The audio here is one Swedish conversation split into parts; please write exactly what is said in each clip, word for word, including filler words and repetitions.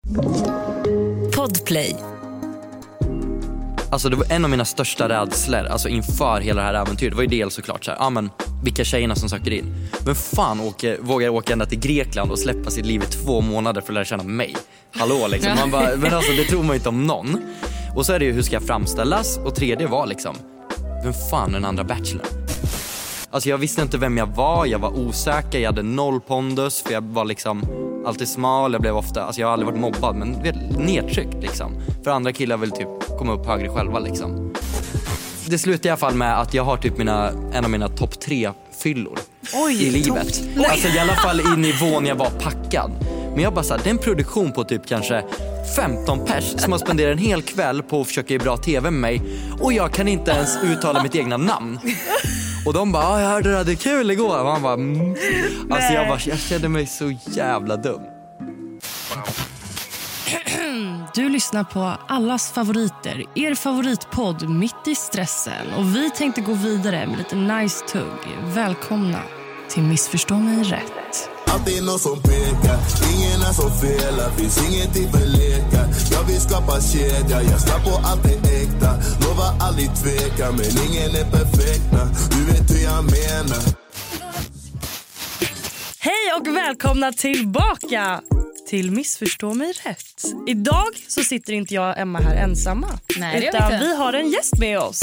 Podplay. Alltså det var en av mina största rädslor, alltså inför hela det här äventyret. Det var ju dels såklart så här, ja men vilka tjejerna som söker in. Men fan åker, vågar åka ända till Grekland och släppa sitt liv i två månader för att lära känna mig. Hallå liksom, man bara, men alltså det tror man ju inte om någon. Och så är det ju, hur ska jag framställas? Och tredje var liksom, vem fan är den andra bachelor? Alltså jag visste inte vem jag var, jag var osäker, jag hade noll pondus. För jag var liksom alltid smal, jag blev ofta, alltså jag har aldrig varit mobbad, men vet, nedtryckt liksom. För andra killar vill typ komma upp högre själva liksom. Det slutar i alla fall med att jag har typ mina, en av mina topp tre fyllor Oj, i livet. Top... Alltså i alla fall i nivån jag var packad. Men jag bara såhär, det är en produktion på typ kanske femton pers som har spenderat en hel kväll på att försöka ge bra tv med mig. Och jag kan inte ens uttala mitt egna namn. Och de bara, jag hörde det, det är kul igår. Och man bara, mm. Alltså jag, bara, jag kände mig så jävla dum. Du lyssnar på allas favoriter, er favoritpodd Mitt i stressen. Och vi tänkte gå vidare med lite nice tugg. Välkomna till Missförstå mig rätt. Alltid någon som pekar, ingen är så fel, finns ingenting för leka. Jag vill skapa kedja, jag ska på allt är äkta. Lovar aldrig tveka, men ingen är perfekta. Du vet hur jag menar. Hej och välkomna tillbaka till Missförstå mig rätt. Idag så sitter inte jag och Emma här ensamma. Nej, utan vi har en gäst med oss.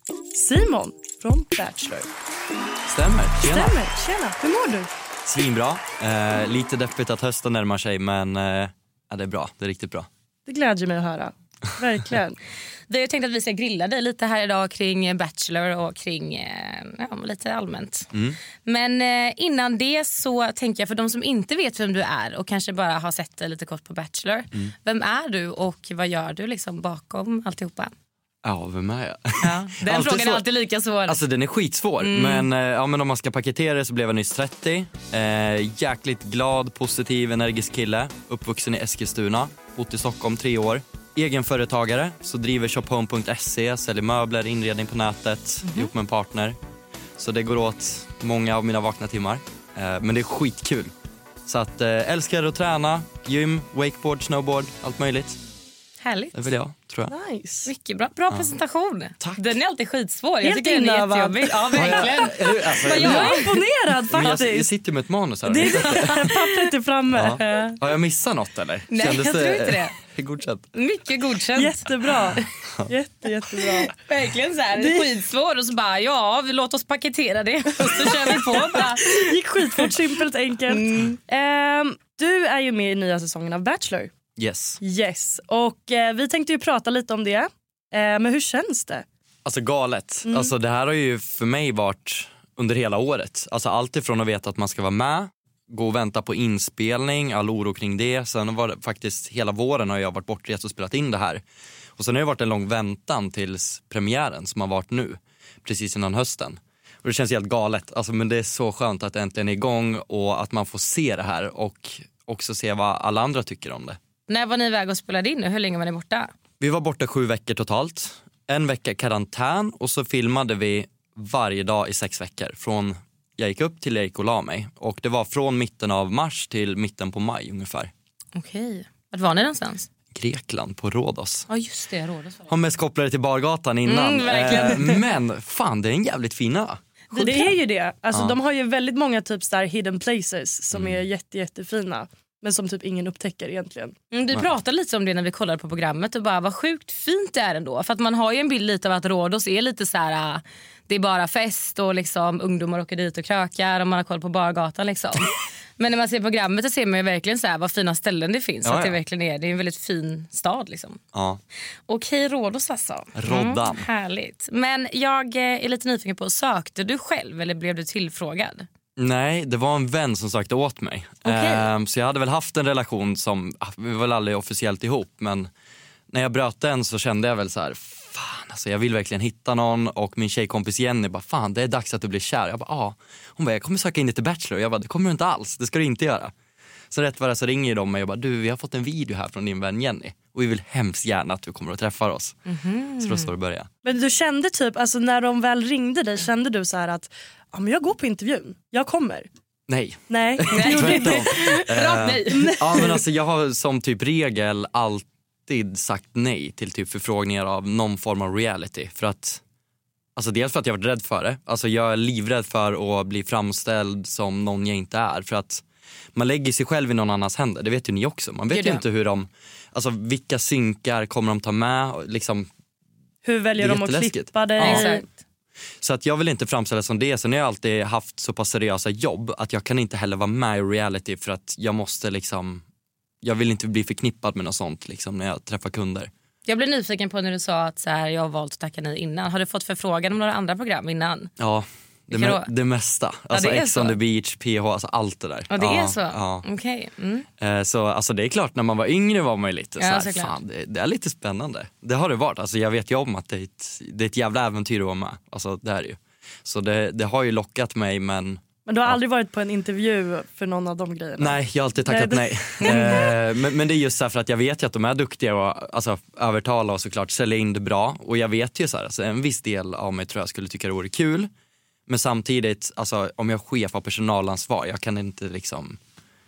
Simon från Bachelor. Stämmer, tjena. Stämmer, tjena. Hur mår du? Svinbra. Eh, lite deppigt att hösten närmar sig, men eh, ja, det är bra. Det är riktigt bra. Det glädjer mig att höra. Verkligen. Vi har tänkt att vi ska grilla dig lite här idag kring Bachelor och kring eh, ja, lite allmänt. Mm. Men eh, innan det så tänker jag, för de som inte vet vem du är och kanske bara har sett dig lite kort på Bachelor. Mm. Vem är du och vad gör du liksom bakom alltihopa? Ja, vem är jag? Ja, den frågan är alltid lika svår. Alltså den är skitsvår, mm. men, eh, ja, men om man ska paketera det så blev jag nyss trettio. Eh, jäkligt glad, positiv, energisk kille. Uppvuxen i Eskilstuna, bott i Stockholm tre år. Egenföretagare, så driver shophome punkt se, säljer möbler, inredning på nätet, mm. ihop med en partner. Så det går åt många av mina vakna timmar. Eh, men det är skitkul. Så att eh, älskar att träna, gym, wakeboard, snowboard, allt möjligt. Härligt. Det vill jag, tror jag. Nice. Mycket bra. Bra ja. presentation. Tack. Den är alltid skitsvår. Helt jag tycker den är jättejobbig. Ja, verkligen. alltså, jag är imponerad faktiskt. Jag, jag sitter med ett manus här. Det är pappret är framme. Ja. Har jag missat något eller? Nej, Kändes jag det... tror inte det. Godkänt. Mycket godkänt. Jättebra. Jätte, jättebra. Verkligen så här, det är skitsvår och så bara, ja, vi låter oss paketera det. Och så kör vi på. Bara. Gick skitfort, simpelt, enkelt. Mm. Um, du är ju med i nya säsongen av Bachelor. Yes. Yes. Och eh, vi tänkte ju prata lite om det. Eh, men hur känns det? Alltså galet. Mm. Alltså det här har ju för mig varit under hela året. Alltså allt ifrån att veta att man ska vara med, gå och vänta på inspelning, all oro kring det. Sen var det faktiskt hela våren har jag varit bortrest och spelat in det här. Och sen har det varit en lång väntan tills premiären som har varit nu, precis innan hösten. Och det känns helt galet. Alltså, men det är så skönt att det äntligen är igång och att man får se det här och också se vad alla andra tycker om det. När var ni iväg och spelade in nu? Hur länge var ni borta? Vi var borta sju veckor totalt. En vecka karantän och så filmade vi varje dag i sex veckor. Från jag gick upp till jag gick och la mig. Och det var från mitten av mars till mitten på maj ungefär. Okej. Vart var ni någonstans? Grekland, på Rhodos. Ja just det, Rhodos. Har mest kopplade till Bargatan innan. Mm, eh, men fan, det är en jävligt fina. Det, det är ju det. Alltså, ja. De har ju väldigt många typ så här hidden places som mm. är jätte, jättefina. Men som typ ingen upptäcker egentligen. Mm, du pratade lite om det när vi kollade på programmet och bara vad sjukt fint det är ändå. För att man har ju en bild lite av att Rhodos är lite så här, det är bara fest och liksom ungdomar åker dit och krökar och man har koll på Bargatan liksom. Men när man ser programmet så ser man ju verkligen så här vad fina ställen det finns. Ja, så att det ja. verkligen är, det är en väldigt fin stad liksom. Ja. Okej, Rhodos alltså. Roddan. Mm, härligt. Men jag är lite nyfiken på, sökte du själv eller blev du tillfrågad? Nej, det var en vän som sökte åt mig. Okay. Um, så jag hade väl haft en relation som, vi var väl aldrig officiellt ihop. Men när jag bröt den så kände jag väl så här, fan alltså jag vill verkligen hitta någon. Och min tjejkompis Jenny bara, fan det är dags att du blir kär. Jag bara, ja. Hon bara, jag kommer söka in till Bachelor. Jag bara, det kommer du inte alls, det ska du inte göra. Så rätt vad det så ringer de mig och bara, du vi har fått en video här från din vän Jenny. Och vi vill hemskt gärna att du kommer att träffa oss. Mm-hmm. Så då står det börja. Men du kände typ, alltså när de väl ringde dig, kände du så här att ja, men jag går på intervjun, jag kommer? Nej. Nej. Tvärtom. Rakt nej. Ja, men alltså, jag har som typ regel alltid sagt nej till typ förfrågningar av någon form av reality. För att, alltså dels för att jag varit rädd för det. Alltså jag är livrädd för att bli framställd som någon jag inte är. För att man lägger sig själv i någon annans händer. Det vet ju ni också. Man vet ju inte hur de, alltså vilka synkar kommer de ta med. Liksom, hur väljer de att klippa dig? Ja. Exakt. Så att jag vill inte framställa som det. Sen har jag alltid haft så pass seriösa jobb att jag kan inte heller vara med i reality för att jag måste liksom, jag vill inte bli förknippad med något sånt liksom när jag träffar kunder. Jag blev nyfiken på när du sa att så här, jag har valt att tacka nej innan. Har du fått förfrågan om några andra program innan? Ja, det, me- det mesta. Alltså ja, Ex on the beach, P H, alltså allt det där. Ja, det ja, är så? Ja. Okej. Okay. Mm. Eh, så alltså det är klart, när man var yngre var man ju lite ja, så här, fan, det, det är lite spännande. Det har det varit. Alltså jag vet ju om att det är ett, det är ett jävla äventyr att vara med. Alltså det är det ju. Så det, det har ju lockat mig, men... Men du har ja. aldrig varit på en intervju för någon av de grejerna? Nej, jag har alltid tackat nej. nej. eh, men, men det är just så här för att jag vet ju att de är duktiga och alltså, övertala och såklart sälja in det bra. Och jag vet ju så här, alltså, en viss del av mig tror jag skulle tycka det vore kul. Men samtidigt, alltså, om jag är chef har personalansvar, jag kan inte liksom...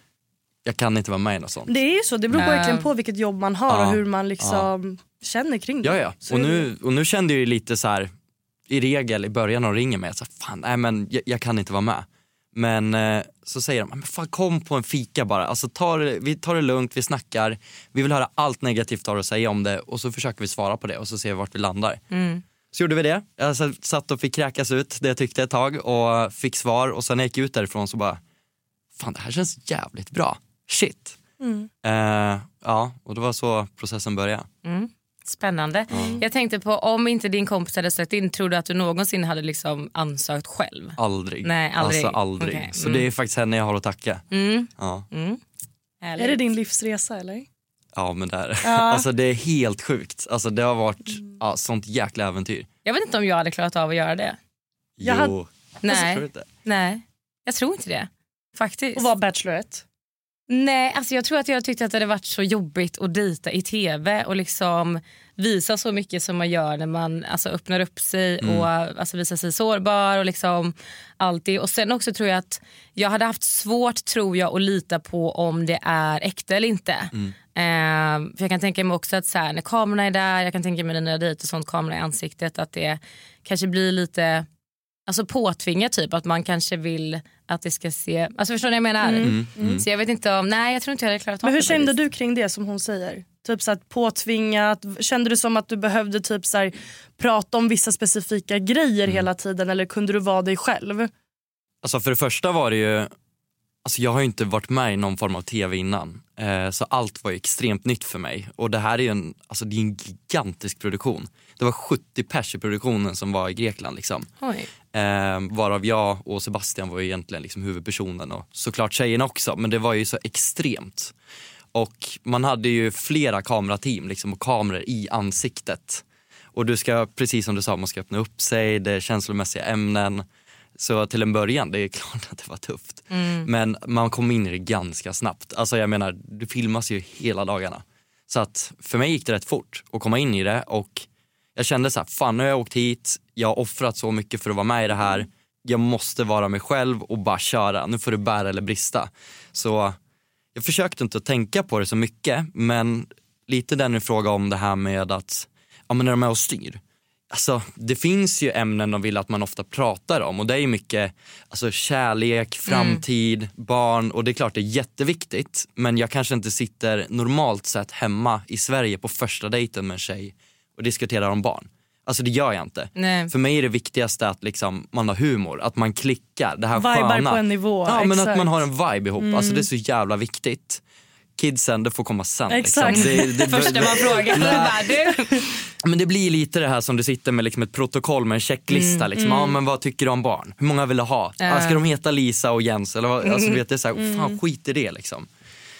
Jag kan inte vara med i något sånt. Det är ju så, det beror Nej. verkligen på vilket jobb man har ja. och hur man liksom ja. känner kring det. Ja, ja. Och nu, och nu kände jag ju lite så här, i regel i början när de ringer mig, så fan, nej men jag, jag kan inte vara med. Men eh, så säger de, men fan, kom på en fika bara. Alltså tar, vi tar det lugnt, vi snackar. Vi vill höra allt negativt att säga om det. Och så försöker vi svara på det och så ser vi vart vi landar. Mm. Så gjorde vi det. Jag satt och fick kräkas ut det jag tyckte ett tag. Och fick svar. Och sen när jag gick ut därifrån så bara, fan det här känns jävligt bra. Shit. Mm. Eh, ja, och det var så processen började. Mm. Spännande. Mm. Jag tänkte på, om inte din kompis hade sökt in, tror du att du någonsin hade liksom ansökt själv? Aldrig. Nej, aldrig. Alltså aldrig. Okay. Så mm. det är faktiskt henne jag har att tacka. Mm. Ja. Mm. Är det din livsresa eller? Ja, men det är ja. Alltså det är helt sjukt. Alltså det har varit ja, sånt jäkla äventyr. Jag vet inte om jag hade klarat av att göra det. Jo. Hade... Nej. Tror inte. Nej. Jag tror inte det. Faktiskt. Och var Bachelorette? Nej, alltså jag tror att jag tyckte att det hade varit så jobbigt att dejta i tv och liksom visa så mycket som man gör när man alltså öppnar upp sig mm. och alltså visar sig sårbar och liksom allt det. Och sen också tror jag att jag hade haft svårt, tror jag, att lita på om det är äkta eller inte. Mm. Eh, för jag kan tänka mig också att så här, när kamerorna är där, jag kan tänka mig när jag dejtar och sånt, kamera i ansiktet, att det kanske blir lite alltså påtvingat typ, att man kanske vill att det ska se, alltså förstår ni vad jag menar? Mm. Mm. Så jag vet inte om, nej jag tror inte jag hade klarat av. Men hur kände du kring det som hon säger? Typ så att påtvingat, kände du som att du behövde typ så här, prata om vissa specifika grejer mm. hela tiden, eller kunde du vara dig själv? Alltså för det första var det ju, alltså jag har ju inte varit med i någon form av tv innan. Eh, så allt var ju extremt nytt för mig. Och det här är ju en, alltså det är en gigantisk produktion. Det var sjuttio pers i produktionen som var i Grekland liksom. Oj. Eh, varav jag och Sebastian var ju egentligen liksom huvudpersonen och såklart tjejerna också. Men det var ju så extremt. Och man hade ju flera kamerateam liksom, och kameror i ansiktet. Och du ska, precis som du sa, man ska öppna upp sig, det är känslomässiga ämnen. Så till en början, det är klart att det var tufft. Mm. Men man kom in i det ganska snabbt. Alltså jag menar, det filmas ju hela dagarna. Så att för mig gick det rätt fort att komma in i det. Och jag kände så här, fan nu har jag åkt hit. Jag har offrat så mycket för att vara med i det här. Jag måste vara mig själv och bara köra. Nu får det bära eller brista. Så jag försökte inte att tänka på det så mycket. Men lite den är fråga om det här med att, ja men när de är och styr. Alltså, det finns ju ämnen de vill att man ofta pratar om. Och det är ju mycket alltså, kärlek, framtid, mm. barn. Och det är klart det är jätteviktigt. Men jag kanske inte sitter normalt sett hemma i Sverige på första dejten med en tjej och diskuterar om barn. Alltså det gör jag inte. Nej. För mig är det viktigaste att liksom, man har humor. Att man klickar. Det här Vibar sköna. på en nivå. Ja, exakt. men att man har en vibe ihop. Mm. Alltså det är så jävla viktigt. Kidsen, det får komma sen. Exakt. Liksom. Det, det, Första man frågar, vad är du? Men det blir lite det här som du sitter med liksom ett protokoll med en checklista. Mm, liksom. mm. Ja, men vad tycker du om barn? Hur många vill du ha? Äh. Ja, ska de heta Lisa och Jens? Eller vad? Mm. Alltså, vet det, så här, fan, skit i det liksom.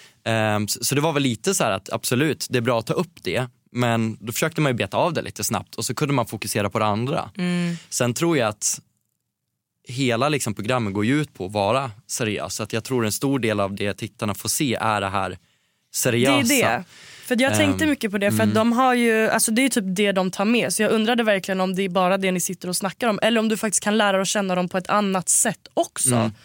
Um, så, så det var väl lite så här att absolut, det är bra att ta upp det. Men då försökte man ju beta av det lite snabbt. Och så kunde man fokusera på det andra. Mm. Sen tror jag att hela liksom, programmet går ju ut på att vara seriös. Så att jag tror en stor del av det tittarna får se är det här seriösa. Det är det. För jag tänkte um, mycket på det, för mm. att de har ju, alltså det är typ det de tar med. Så jag undrade verkligen om det är bara det ni sitter och snackar om, eller om du faktiskt kan lära och känna dem på ett annat sätt också. Mm.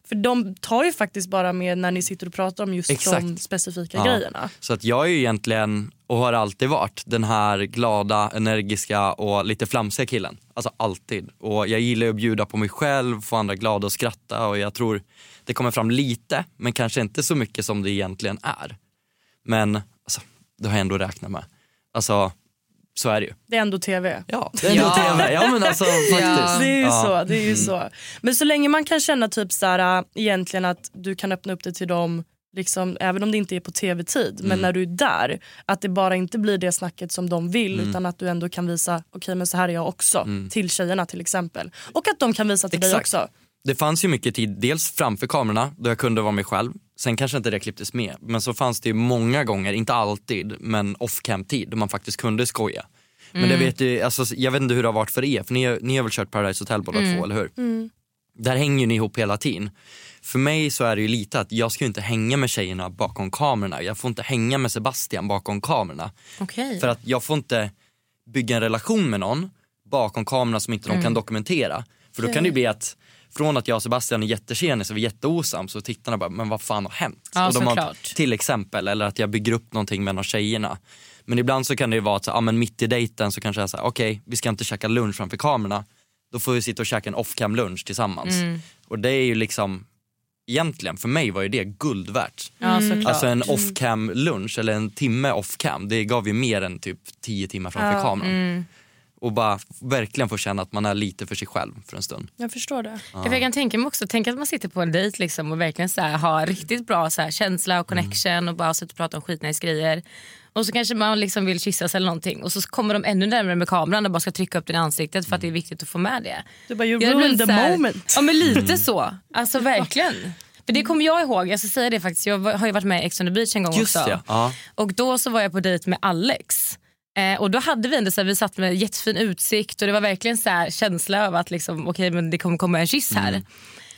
För de tar ju faktiskt bara med när ni sitter och pratar om just Exakt. de specifika Ja. grejerna. Så att jag är ju egentligen, och har alltid varit, den här glada, energiska och lite flamsiga killen. Alltså alltid. Och jag gillar att bjuda på mig själv, få andra glada och skratta. Och jag tror det kommer fram lite, men kanske inte så mycket som det egentligen är. Men alltså, det har jag ändå räknat med. Alltså, så är det ju. Det är ändå tv. Ja, det är ändå Ja. tv. Ja, men alltså faktiskt. Ja. Det är ju Ja. så, det är ju så. Men så länge man kan känna typ så här, äh, egentligen att du kan öppna upp det till dem liksom, även om det inte är på tv-tid, men Mm. när du är där, att det bara inte blir det snacket som de vill, Mm. utan att du ändå kan visa, okej okay, men så här är jag också, Mm. till tjejerna till exempel. Och att de kan visa till dig Exakt. också. Det fanns ju mycket tid, dels framför kamerorna då jag kunde vara mig själv. Sen kanske inte det klipptes med. Men så fanns det ju många gånger, inte alltid, men off-cam-tid då man faktiskt kunde skoja. Men det vet ju, alltså, jag vet inte hur det har varit för er, för ni, ni har väl kört Paradise Hotel båda två, eller hur? Mm. Där hänger ju ni ihop hela tiden. För mig så är det ju lite att jag ska ju inte hänga med tjejerna bakom kamerorna. Jag får inte hänga med Sebastian bakom kamerorna. Okej. För att jag får inte bygga en relation med någon bakom kamerorna som inte de kan dokumentera. För då kan det ju bli att från att jag och Sebastian är jättetjenis och vi är jätteosams, så tittarna bara, men vad fan har hänt? Ja, och de har, såklart. till exempel, eller att jag bygger upp någonting med någon tjejerna. Men ibland så kan det ju vara att så, ah, men mitt i dejten så kanske jag säger, okej, okay, vi ska inte käka lunch framför kamerorna. Då får vi sitta och käka en off-cam lunch tillsammans. Mm. Och det är ju liksom, egentligen för mig var ju det guld värt. Ja, såklart. Alltså en off-cam lunch eller en timme off-cam, det gav ju mer än typ tio timmar framför Ja. kameran. Mm. Och bara verkligen få känna att man är lite för sig själv för en stund. Jag förstår det. Ja. Jag kan tänka mig också, tänk att man sitter på en dejt liksom och verkligen så här, har riktigt bra så här, känsla och connection Mm. och bara sitter och pratar om skitnice grejer. Och så kanske man liksom vill kyssas eller någonting och så kommer de ännu närmare med kameran och bara ska trycka upp den i ansiktet för att det är viktigt att få med det. Du bara, you Jag blir ruined the så här- moment. Ja, men lite så. Alltså verkligen. För det kommer jag ihåg, jag ska säga det faktiskt, jag har ju varit med i Ex on the Beach en gång Just också. det, ja. Och då så var jag på dejt med Alex. Eh, och då hade vi ändå så här, vi satt med jättefin utsikt och det var verkligen så här känsla av att liksom, okej, okay, men det kommer komma en kyss här. Mm.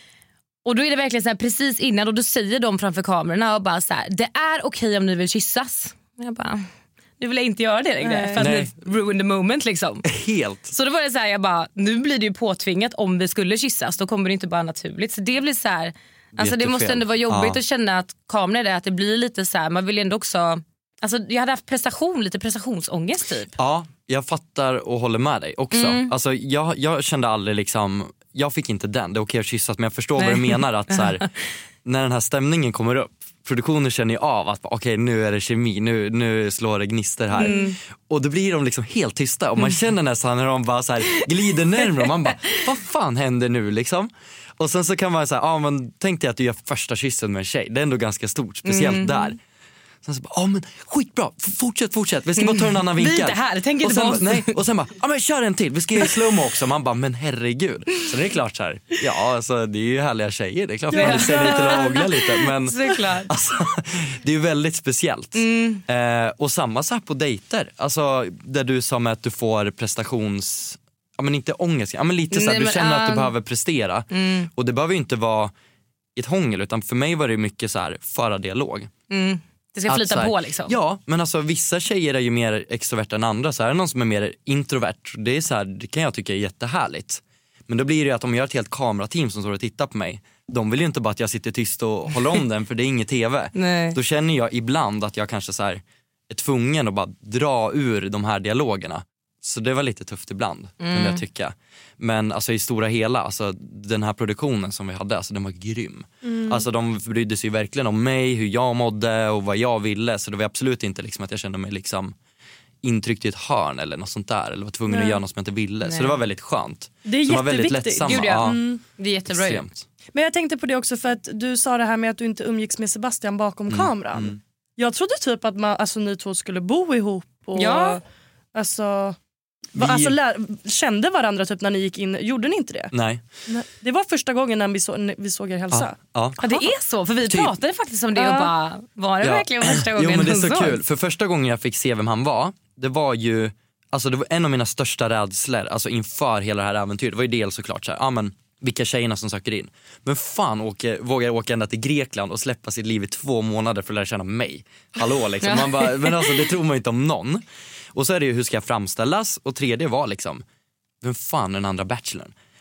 Och då är det verkligen så här, precis innan, och då säger de framför kamerorna och bara så här, det är okej okay om ni vill kyssas. Och jag bara, nu vill jag inte göra det längre. Nej. För att Nej. ni ruin the moment liksom. Helt. Så då var det så här, jag bara, nu blir det ju påtvingat om vi skulle kyssas. Då kommer det inte bara naturligt. Så det blir så här, alltså det måste Jättefel. ändå vara jobbigt Ja. att känna att kameran är det, att det blir lite så här, man vill ändå också, alltså jag hade haft prestation, lite prestationsångest typ. Ja, jag fattar och håller med dig också. Mm. Alltså, jag, jag kände aldrig liksom, jag fick inte den, det är okej att kyssas, men jag förstår Nej. vad du menar. Att så här, när den här stämningen kommer upp, produktionen känner ju av att okej, okay, nu är det kemi, nu, nu slår det gnister här. Mm. Och då blir de liksom helt tysta och man känner nästan när de bara så här glider närmare och man bara, vad fan händer nu liksom? Och sen så kan man säga, ah, men tänk dig att du gör första kyssen med en tjej, det är ändå ganska stort, speciellt Mm. där. Sen så bara, ja men skitbra, F- fortsätt, fortsätt, vi ska bara ta en annan Vi är vinkel. inte här, tänk och inte sen, på oss. Nej, och sen bara, ja men kör en till, vi ska göra slowmo också. Man bara, men herregud. Så det är klart så här, ja alltså det är ju härliga tjejer, det är klart man vill se lite och hångla lite. Men Såklart. alltså, det är ju väldigt speciellt. Mm. Eh, och samma så här på dejter, alltså där du sa med att du får prestations, ja men inte ångest, ja men lite så här, Nej, du men, känner att du um, behöver prestera. Mm. Och det behöver ju inte vara ett hångel, utan för mig var det mycket så här föra dialog. Mm. Det ska Att flyta så här, på liksom. Ja, men alltså vissa tjejer är ju mer extroverta än andra. Så här är det någon som är mer introvert. Det är så här, det kan jag tycka är jättehärligt. Men då blir det ju att om jag har ett helt kamerateam som står och tittar på mig, de vill ju inte bara att jag sitter tyst och håller om den, för det är inget tv. Nej. Då känner jag ibland att jag kanske så här är tvungen att bara dra ur de här dialogerna. Så det var lite tufft ibland, Mm. kan jag tycka. Men alltså i stora hela, alltså den här produktionen som vi hade, alltså den var grym. Mm. Alltså de brydde sig verkligen om mig, hur jag mådde och vad jag ville. Så det var absolut inte liksom att jag kände mig liksom intryckt i ett hörn eller något sånt där. Eller var tvungen Nej. att göra något som jag inte ville. Nej. Så det var väldigt skönt. Det är så var väldigt jätteviktigt. lättsamma. Gud, ja. Ja, Mm. Det är jättebra ju. extremt. Men jag tänkte på det också, för att du sa det här med att du inte umgicks med Sebastian bakom Mm, kameran. mm. Jag trodde typ att man, alltså, ni två skulle bo ihop och Ja. alltså, Vi- va, alltså lär, kände varandra typ när ni gick in. Gjorde ni inte det? Nej. Nej. Det var första gången när vi, så, när vi såg er hälsa. Ja. Ja, det är så, för vi Typ. pratade faktiskt om det och Ja. bara, var det Ja. verkligen första gången Jo men det är hon så såg? kul, för första gången jag fick se vem han var, det var ju, alltså det var en av mina största rädslor, alltså inför hela det här äventyret. Det var ju dels såklart så här, ja men vilka tjejerna som söker in. Men fan åker, vågar åka ända till Grekland och släppa sitt liv i två månader för att lära känna mig. Hallå liksom, man bara, men alltså det tror man ju inte om någon. Och så är det ju, hur ska jag framställas? Och tredje var liksom, vem fan är den andra bachelorn?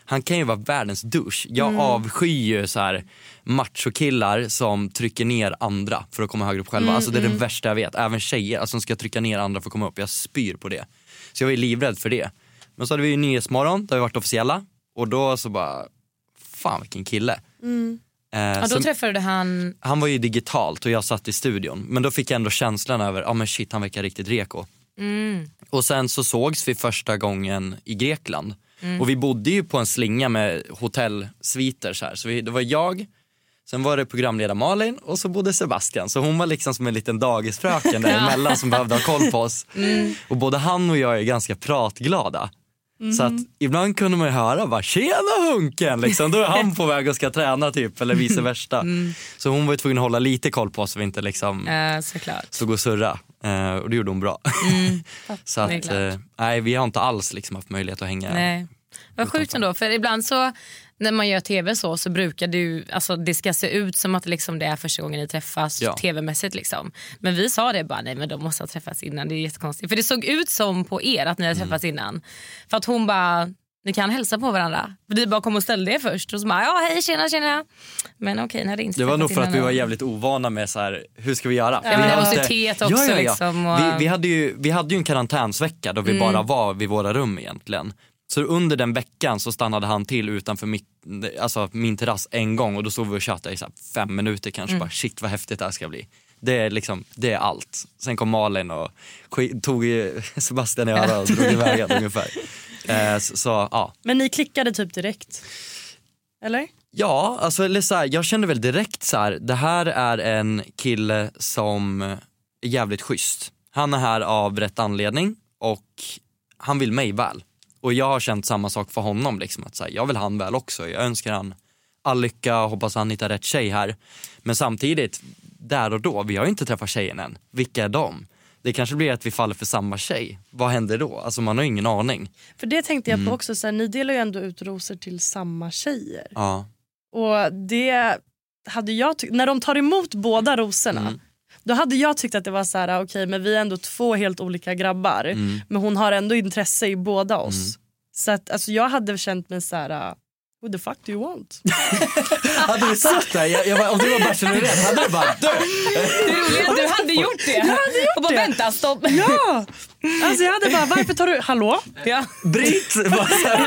han kan ju vara världens douche. Jag mm. avskyr ju så här machokillar som trycker ner andra för att komma högre upp själva. Mm, alltså det är mm. det värsta jag vet. Även tjejer alltså, som ska trycka ner andra för att komma upp. Jag spyr på det. Så jag var ju livrädd för det. Men så hade vi ju Nyhetsmorgon där vi varit officiella. Och då så bara, fan vilken kille. Mm. Eh, ja, då som, träffade du han... Han var ju digitalt och jag satt i studion. Men då fick jag ändå känslan över, ja ah, men shit, han verkar riktigt reko. Mm. Och sen så sågs vi första gången i Grekland. Mm. Och vi bodde ju på en slinga med hotellsviter så här. Så vi, det var jag, sen var det programledare Malin och så bodde Sebastian. Så hon var liksom som en liten dagisfröken däremellan som behövde ha koll på oss. Mm. Och både han och jag är ganska pratglada. Mm. Så att ibland kunde man ju höra bara, tjena hunken liksom. Då är han på väg och ska träna typ. Eller vice versa. Mm. Så hon var ju tvungen att hålla lite koll på oss. Så vi inte liksom äh, såklart. Så gå och surra. uh, Och det gjorde hon bra. mm. Så att uh, nej, vi har inte alls liksom haft möjlighet att hänga. Nej. Vad sjukt ändå. För ibland så när man gör tv så så brukar du, alltså det ska se ut som att liksom det är första gången ni träffas ja. tv-mässigt liksom. Men vi sa det bara, nej men de måste ha träffats innan, det är jättekonstigt. För det såg ut som på er att ni hade träffats mm. innan. För att hon bara, ni kan hälsa på varandra. För vi bara kom och ställde det först och så bara, ja hej tjena tjena. Men okej, okay, när det inte det var nog för att vi var jävligt ovana med så här, hur ska vi göra? Ja, vi nervositet också ja, ja, ja. liksom. Och... Vi, vi, hade ju, vi hade ju en karantänsvecka då vi mm. bara var vid våra rum egentligen. Så under den veckan så stannade han till utanför mitt, alltså min terrass en gång. Och då stod vi och chattade i så här fem minuter kanske. Mm. Bara shit vad häftigt det här ska bli. Det är liksom, det är allt. Sen kom Malin och tog Sebastian i öra och drog iväg ungefär. Eh, så, så ja. Men ni klickade typ direkt? Eller? Ja, alltså eller så här, jag kände väl direkt så här, det här är en kille som är jävligt schysst. Han är här av rätt anledning och han vill mig väl. Och jag har känt samma sak för honom liksom, att så här, jag vill han väl också. Jag önskar han all lycka, hoppas han hittar rätt tjej här. Men samtidigt, där och då, vi har ju inte träffat tjejen än. Vilka är de? Det kanske blir att vi faller för samma tjej. Vad händer då? Alltså man har ingen aning. För det tänkte jag på mm. också, så här, ni delar ju ändå ut rosor till samma tjejer. Ja. Och det hade jag tyckt, när de tar emot båda rosorna mm. då hade jag tyckt att det var så här, okej, okay, men vi är ändå två helt olika grabbar. Mm. Men hon har ändå intresse i båda oss. Mm. Så att alltså, jag hade känt mig så här, what the fuck do you want? Hade du sagt det? Jag, jag var, om du var bachelorette hade du bara dö. Det roliga att du hade gjort det. Jag hade gjort och bara det. Vänta, stopp. Ja, alltså jag hade bara, varför tar du, hallå? Ja. Britt! Ja.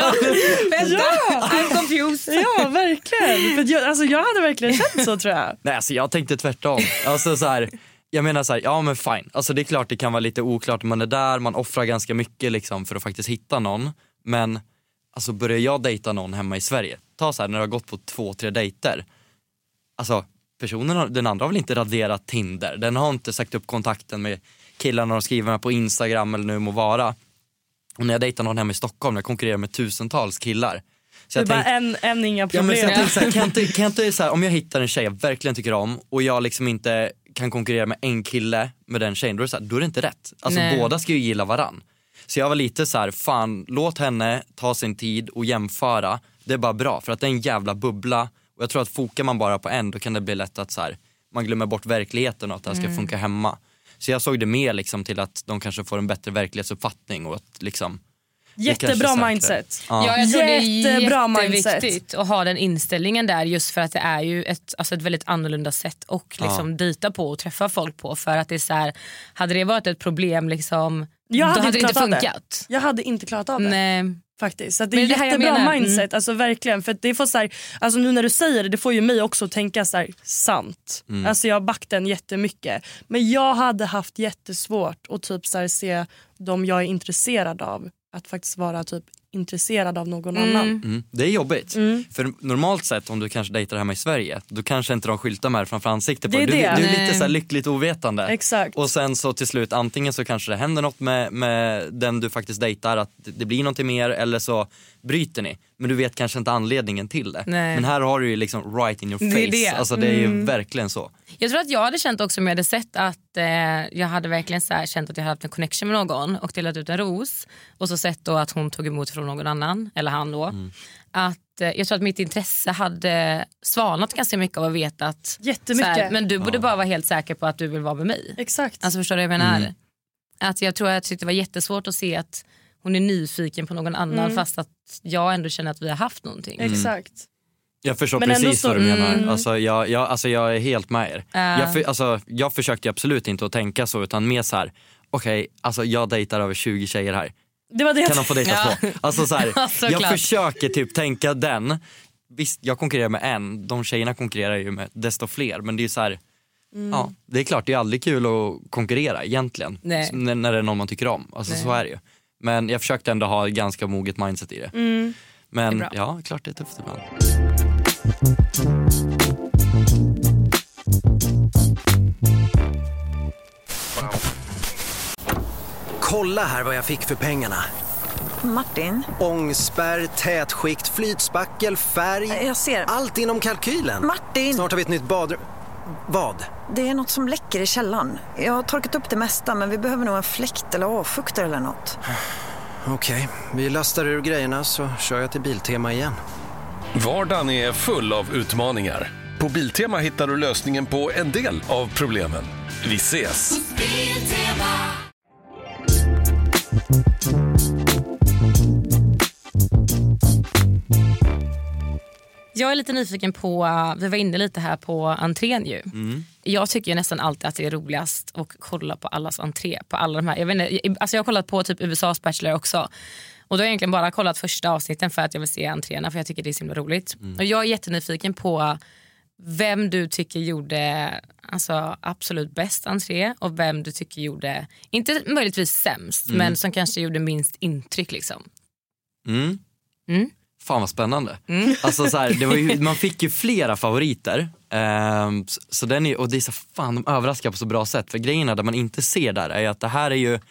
Vänta, ja. I'm confused. Ja, verkligen. För jag, alltså jag hade verkligen känt så, tror jag. Nej, alltså jag tänkte tvärtom. Alltså så här, jag menar så här, ja men fine. Alltså det är klart det kan vara lite oklart när man är där. Man offrar ganska mycket liksom för att faktiskt hitta någon. Men alltså börjar jag dejta någon hemma i Sverige, ta så här när du har gått på två, tre dejter. Alltså personen har, den andra har väl inte raderat Tinder. Den har inte sagt upp kontakten med killarna och skriver med på Instagram eller nu må vara. Och när jag dejtar någon hemma i Stockholm, jag konkurrerar med tusentals killar. Så jag bara tänk, en, en inga problem. Ja, men så jag så här, kan jag inte, kan jag inte så här, om jag hittar en tjej jag verkligen tycker om och jag liksom inte kan konkurrera med en kille med den tjejen, då är det, så här, då är det inte rätt. Alltså Nej. båda ska ju gilla varann. Så jag var lite så här, fan, låt henne ta sin tid och jämföra. Det är bara bra, för att det är en jävla bubbla. Och jag tror att fokar man bara på en, då kan det bli lätt att så här, man glömmer bort verkligheten och att det här ska mm. funka hemma. Så jag såg det mer liksom till att de kanske får en bättre verklighetsuppfattning och att liksom... Jättebra mindset. Ja. Ja, jag tror Jättebra det är jätteviktigt att ha den inställningen där, just för att det är ju ett, alltså ett väldigt annorlunda sätt och liksom ja. dejta på och träffa folk på, för att det är så här, hade det varit ett problem liksom, jag hade då hade inte det inte funkat. Det. Jag hade inte klarat av det. Nej. Faktiskt. Så att det är det jättebra mindset, mm. alltså verkligen, för att det får så här, alltså nu när du säger det, det får ju mig också att tänka så här, sant. Mm. Alltså jag har backat den jättemycket, men jag hade haft jättesvårt att typ så här se de jag är intresserad av att faktiskt vara typ intresserad av någon mm. annan. Mm. Det är jobbigt. Mm. För normalt sett om du kanske dejtar hemma i Sverige, då kanske inte de skyltar med framför ansiktet på det. Är du, det. du är lite så här lyckligt ovetande. Exakt. Och sen så till slut antingen så kanske det händer något med, med den du faktiskt dejtar, att det blir någonting mer, eller så bryter ni. Men du vet kanske inte anledningen till det. Nej. Men här har du ju liksom right in your face. Det är det. Alltså det är ju mm. verkligen så. Jag tror att jag hade känt också om jag hade sett att eh, jag hade verkligen så här känt att jag hade haft en connection med någon och delat ut en ros och så sett då att hon tog emot från någon annan, eller han då. Mm. Att eh, jag tror att mitt intresse hade svalnat ganska mycket av att veta att jättemycket. Så här, men du borde ja. bara vara helt säker på att du vill vara med mig. Exakt. Alltså förstår du vad jag menar? Mm. Att jag tror att jag tyckte det var jättesvårt att se att hon är nyfiken på någon annan mm. fast att jag ändå känner att vi har haft någonting. Mm. Exakt. Jag förstår men precis så, vad du menar. mm. Alltså, jag, jag, alltså jag är helt med er. Uh. Jag, för, alltså, jag försökte absolut inte att tänka så, utan mer så här: okej, okay, alltså jag dejtar över tjugo tjejer här. Det var det. Kan de få dejta ja. två? Alltså så här, jag klart. försöker typ tänka den. Visst, jag konkurrerar med en. De tjejerna konkurrerar ju med desto fler. Men det är så här, mm. ja, det är klart, det är aldrig kul att konkurrera egentligen. När, när det är någon man tycker om. Alltså Nej. Så är det ju. Men jag försökte ändå ha ganska moget mindset i det. Mm. Men det ja, klart det är tufft ibland. Kolla här vad jag fick för pengarna. Martin? Ångspärr, tätskikt, flytspackel, färg. Jag ser. Allt inom kalkylen. Martin! Snart har vi ett nytt badrum. Vad? Det är något som läcker i källaren. Jag har torkat upp det mesta, men vi behöver nog en fläkt eller avfuktare eller något. Okej, okay. Vi lastar ur grejerna så kör jag till Biltema igen. Vardagen är full av utmaningar. På Biltema hittar du lösningen på en del av problemen. Vi ses! Jag är lite nyfiken på, vi var inne lite här på entrén ju. Mm. Jag tycker ju nästan alltid att det är roligast att kolla på allas entré. På alla de här. Jag, vet inte, alltså jag har kollat på typ U S A's Bachelor också. Och då har jag egentligen bara kollat första avsnitten för att jag vill se entréerna. För jag tycker det är så himla roligt. Mm. Och jag är jättenyfiken på vem du tycker gjorde alltså, absolut bäst entré. Och vem du tycker gjorde, inte möjligtvis sämst, mm. men som kanske gjorde minst intryck liksom. Mm. Mm. Fan vad spännande. Mm. Alltså så här, det var ju, man fick ju flera favoriter. Um, så, så den är, och det är så fan, de överraskar på så bra sätt. För grejerna där man inte ser där är att det här är ju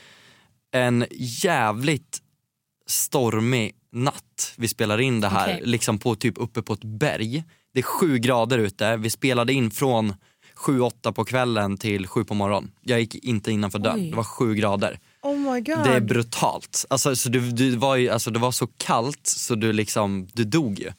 en jävligt stormig natt. Vi spelar in det här okay. liksom på typ uppe på ett berg. Det är sju grader ute. Vi spelade in från sju, åtta på kvällen till sju på morgonen. Jag gick inte innanför dörren. Oj. Det var sju grader. Oh my God. Det är brutalt. Alltså, så du, du var ju, alltså, det var så kallt så du liksom, du dog ju.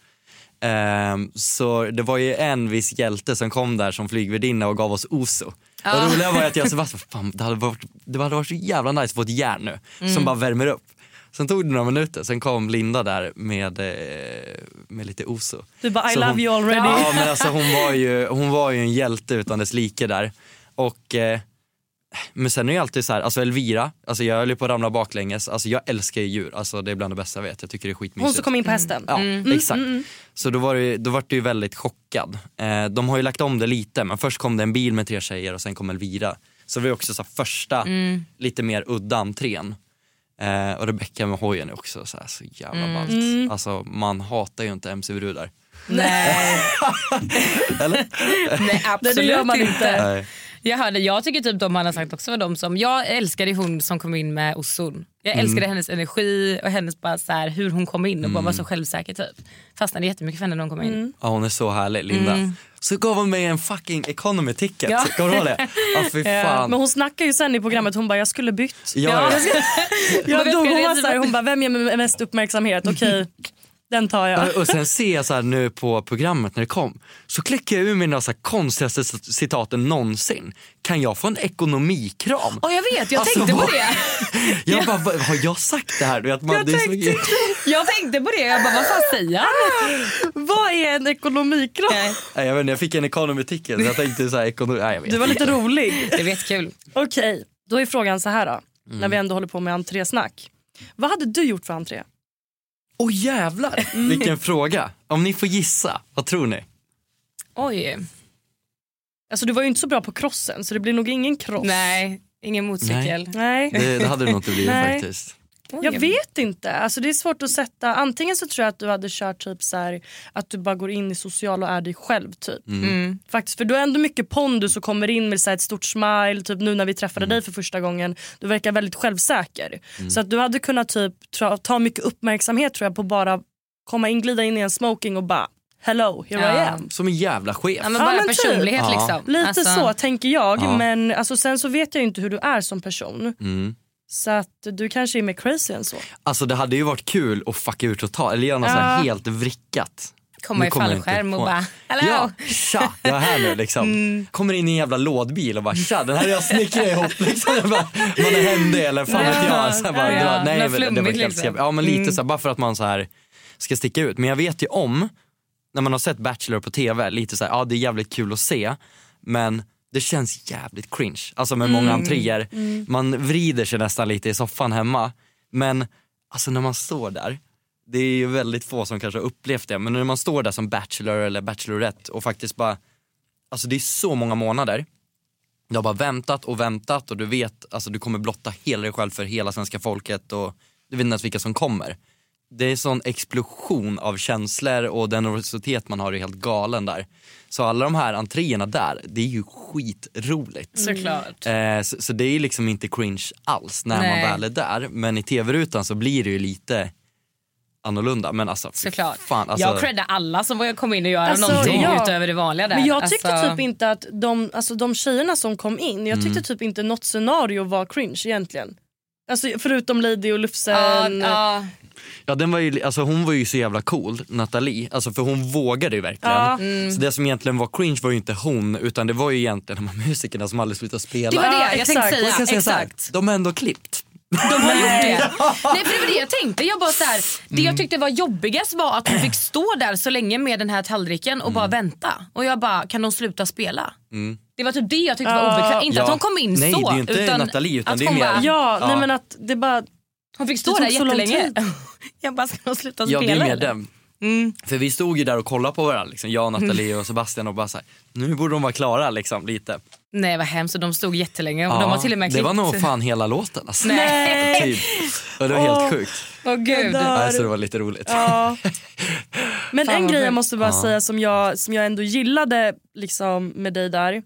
Um, så det var ju en viss hjälte som kom där som flygvärdinna och gav oss oso. Ah. Det roliga var ju att jag så var så, fan, det hade varit, det hade varit så jävla nice att få ett järn nu mm. som bara värmer upp. Sen tog det några minuter, sen kom Linda där med, med lite oso. Du bara, I så love hon, you already. Ja, men alltså hon var ju, hon var ju en hjälte utan dess like där. Och eh, men sen är det alltid så här, alltså Elvira, alltså jag höll på att ramla baklänges. Alltså jag älskar ju djur, alltså det är bland det bästa jag vet. Jag tycker det är skitmysigt. Hon som kom in på hästen. Ja, mm. exakt. Mm, mm. Så då var det, då var det ju väldigt chockad. Eh, de har ju lagt om det lite, men först kom det en bil med tre tjejer och sen kom Elvira. Så det var också så här, första mm. lite mer udda entrén. Eh, och Rebecca med hojen är också så, här, så jävla mm. ballt. Mm. Alltså man hatar ju inte M C-brudar. Nej. Eller? Nej, absolut det gör man inte. Nej. Jag hörde, jag tycker typ de har sagt också var de som, jag älskade hon som kom in med Osson. Jag mm. älskade hennes energi och hennes bara så här, hur hon kom in och mm. bara var så självsäker typ. Fastnade jättemycket för henne när hon kom in. Mm. Ja, hon är så härlig, Linda. Mm. Så gav hon mig en fucking economy ticket. Ja. Kommer du ihåg det? Ja, fy fan. Ja, men hon snackar ju sen i programmet, hon bara, jag skulle bytt. Ja, ja. jag dog, hon var så här, hon bara, vem ger mig mest uppmärksamhet? Okej. Okay. Den tar jag. Och sen ser jag så här nu på programmet när det kom, så klickar jag ur mina så här konstigaste citaten någonsin. Kan jag få en ekonomikram? Ja, jag vet, jag alltså, tänkte på det. Jag bara, har jag sagt det här? Du vet, man, jag, det är tänkte, så... jag tänkte på det, jag bara, vad fan säger han? Vad är en ekonomikram? Nej, jag vet inte, jag fick en economy ticket så jag tänkte så här, ekonomi... Nej, jag vet. Du var lite rolig. Det vet kul. Okej, okay, då är frågan så här då. Mm. När vi ändå håller på med entrésnack. Vad hade du gjort för entré? Åh oh, jävlar, mm. vilken fråga. Om ni får gissa, vad tror ni? Oj. Alltså du var ju inte så bra på crossen, så det blir nog ingen cross. Nej, ingen motorcykel. Nej. Det, det hade det nog inte blivit faktiskt. Oj. Jag vet inte, alltså det är svårt att sätta. Antingen så tror jag att du hade kört typ så här, att du bara går in i social och är dig själv typ. Mm. Mm. Faktiskt, för du har ändå mycket pondus och kommer in med så här ett stort smile. Typ nu när vi träffade mm. dig för första gången, du verkar väldigt självsäker. Mm. Så att du hade kunnat typ ta, ta mycket uppmärksamhet tror jag på bara komma in, glida in i en smoking och bara hello, here ja. I am. Som en jävla chef. Ja, men bara ja, men personlighet typ. Liksom. Lite alltså. så tänker jag, ja. Men alltså, sen så vet jag ju inte hur du är som person. Mm. Så att du kanske är mer crazy än så. Alltså det hade ju varit kul att fucka ut totalt. Eller göra något ja. så här helt vrickat. Kommer i fallskärm och bara, hallå. Ja, tja, jag är här nu liksom. Mm. Kommer in i en jävla lådbil och bara, tja, den här är jag snickrar ihop liksom. Bara, man är händig eller fan vet jag. Så bara, ja, ja. Nej, men, det var helt liksom. Ja, men lite mm. så här, bara för att man så här ska sticka ut. Men jag vet ju om, när man har sett Bachelor på tv, lite så här, ja det är jävligt kul att se. Men det känns jävligt cringe. Alltså med många mm. entréer. Mm. Man vrider sig nästan lite i soffan hemma. Men alltså när man står där, det är ju väldigt få som kanske har upplevt det. Men när man står där som bachelor eller bachelorette och faktiskt bara, alltså det är så många månader. Du har bara väntat och väntat och du vet, alltså du kommer blotta hela dig själv för hela svenska folket och du vet inte ens vilka som kommer. Det är sån explosion av känslor och den nervositet man har är helt galen där. Så alla de här entréerna där, det är ju skitroligt. Såklart. Eh, så, så det är liksom inte cringe alls när Nej. man väl är där. Men i tv-rutan så blir det ju lite annorlunda. Men alltså, såklart. Fan, alltså... Jag creddar alla som vågar komma in och göra alltså, någonting ja. utöver det vanliga där. Men jag tyckte alltså... typ inte att de, alltså, de tjejerna som kom in, jag tyckte mm. typ inte något scenario var cringe egentligen. Alltså förutom Lady och Lufsen. Uh, uh. Ja, den var ju, alltså hon var ju så jävla cool, Nathalie. Alltså för hon vågade ju verkligen. Ja. Mm. Så det som egentligen var cringe var ju inte hon, utan det var ju egentligen de här musikerna som aldrig slutade spela. Det var det jag ja, tänkte säga. Jag säga exakt. Här, de har ändå klippt. De har gjort det. Nej, för det var det jag tänkte. Jag bara så här, det jag tyckte var jobbigast var att hon fick stå där så länge med den här tallriken och mm. bara vänta. Och jag bara, kan de sluta spela? Mm. Det var typ det jag tyckte var obekvämt. Inte ja. att hon kom in nej, så. Nej, det är ju inte utan Nathalie, utan att det är mer... bara, ja, ja, nej men att det bara... Hon fick stå där jättelänge. Jag bara, ska de sluta spela? Jag blir med eller? dem. Mm. För vi stod ju där och kollade på varandra liksom. Jag, Nathalie och Sebastian och bara så här, nu borde de vara klara liksom, lite. Nej, vad hemskt, de stod jättelänge och ja, de var till och med klippt. Det var nog fan hela låten alltså. Nej. Typ. Och det var oh, helt sjukt. Åh oh, gud. Ja, så det var lite roligt. Ja. Men fan, en grej jag måste bara ja. säga som jag, som jag ändå gillade liksom, med dig där,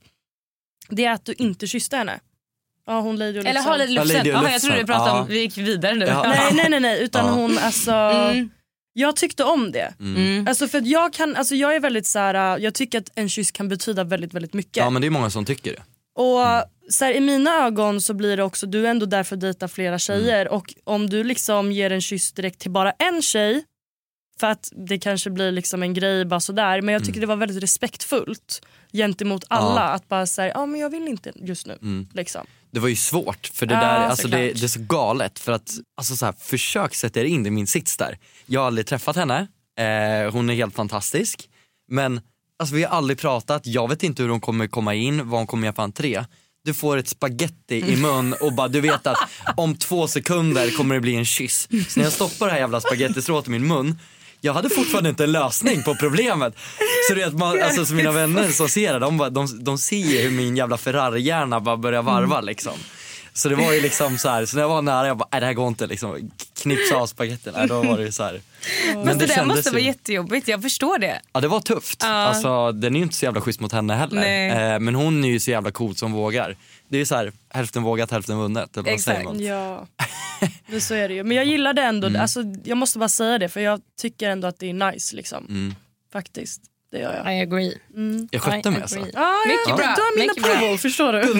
det är att du inte kysste henne. Ja, hon Lady och Eller har Lady Lufsen. Jaha, jag trodde du pratade ja. om, vi gick vidare nu. Ja. Nej, nej, nej, nej, utan ja. hon alltså... Mm. Jag tyckte om det. Mm. Alltså för att jag kan, alltså jag är väldigt så här, jag tycker att en kyss kan betyda väldigt väldigt mycket. Ja, men det är många som tycker det. Och mm. så här, i mina ögon så blir det också, du är ändå där för att dejta flera tjejer mm. och om du liksom ger en kyss direkt till bara en tjej för att det kanske blir liksom en grej bara sådär, men jag tycker mm. det var väldigt respektfullt gentemot alla ja. att bara säga, ja men jag vill inte just nu mm. liksom. Det var ju svårt för det ja, där, alltså det, det är så galet för att, alltså så här, försök sätta er in i min sits där. Jag har aldrig träffat henne, eh, hon är helt fantastisk, men alltså vi har aldrig pratat, jag vet inte hur hon kommer komma in, vad hon kommer göra för entré. Du får ett spaghetti i mun och bara, du vet att om två sekunder kommer det bli en kyss. Så när jag stoppar det här jävla spagettistrået i min mun, jag hade fortfarande inte en lösning på problemet. Så det är att man, alltså, så mina vänner som ser det, de, bara, de, de ser hur min jävla Ferrari-hjärna bara börjar varva liksom. Så det var ju liksom så här, så när jag var nära, jag bara, nej det här går inte liksom, knipsa av spagettin. Nej, då var det ju så här. Men, Men det, det där måste ju... vara jättejobbigt, jag förstår det. Ja, det var tufft. Uh. Alltså, den är ju inte så jävla schysst mot henne heller. Eh, men hon är ju så jävla cool som vågar. Det är ju så här, hälften vågat, hälften vunnet. Eller exakt, säger man? Ja. Det så är det ju. Men jag gillar det ändå, mm. alltså, jag måste bara säga det, för jag tycker ändå att det är nice liksom. Mm. Faktiskt. Det gör jag. I agree. Mm. Jag skötte mig alltså. Ah, ja, mycket bra. Du har mina approval, förstår du?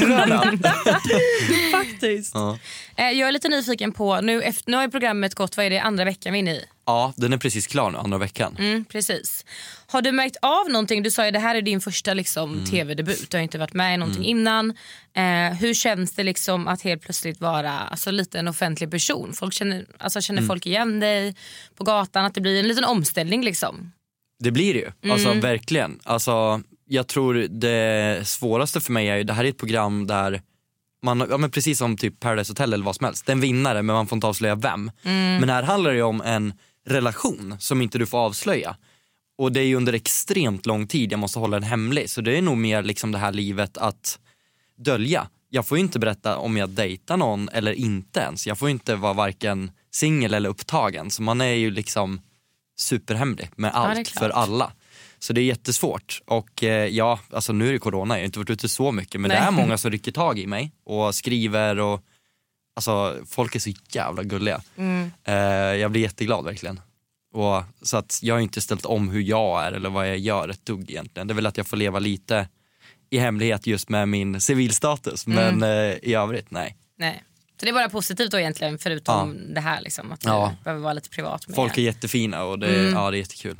Faktiskt. Ja. Jag är lite nyfiken på, nu, efter, nu har ju programmet gått, vad är det, andra veckan vi är inne i? Ja, den är precis klar nu, andra veckan. Mm, precis. Har du märkt av någonting? Du sa ju det här är din första liksom, mm. tv-debut. Du har inte varit med i någonting mm. innan. Eh, hur känns det liksom att helt plötsligt vara alltså, lite en offentlig person? Folk känner, alltså, känner mm. folk igen dig på gatan? Att det blir en liten omställning liksom? Det blir det ju, mm. alltså verkligen. Alltså, jag tror det svåraste för mig är ju, det här är ett program där man, ja, men precis som typ Paradise Hotel eller vad som helst, det är en vinnare men man får inte avslöja vem. Mm. Men här handlar det ju om en relation som inte du får avslöja. Och det är ju under extremt lång tid jag måste hålla den hemlig. Så det är nog mer liksom det här livet att dölja. Jag får ju inte berätta om jag dejtar någon eller inte ens. Jag får ju inte vara varken singel eller upptagen. Så man är ju liksom superhemlig med allt ja, för alla. Så det är jättesvårt. Och eh, ja, alltså nu är det corona, jag har inte varit ute så mycket. Men Nej. det är många som rycker tag i mig och skriver och alltså folk är så jävla gulliga. Mm. Eh, jag blir jätteglad verkligen. Och, så att jag har inte ställt om hur jag är eller vad jag gör ett dugg egentligen. Det är väl att jag får leva lite i hemlighet just med min civilstatus. Mm. Men eh, i övrigt, nej. Nej. Så det är bara positivt då egentligen, förutom ja. det här liksom, att ja. du behöver vara lite privat med. Folk är jättefina och det, mm. ja, det är jättekul. Mm.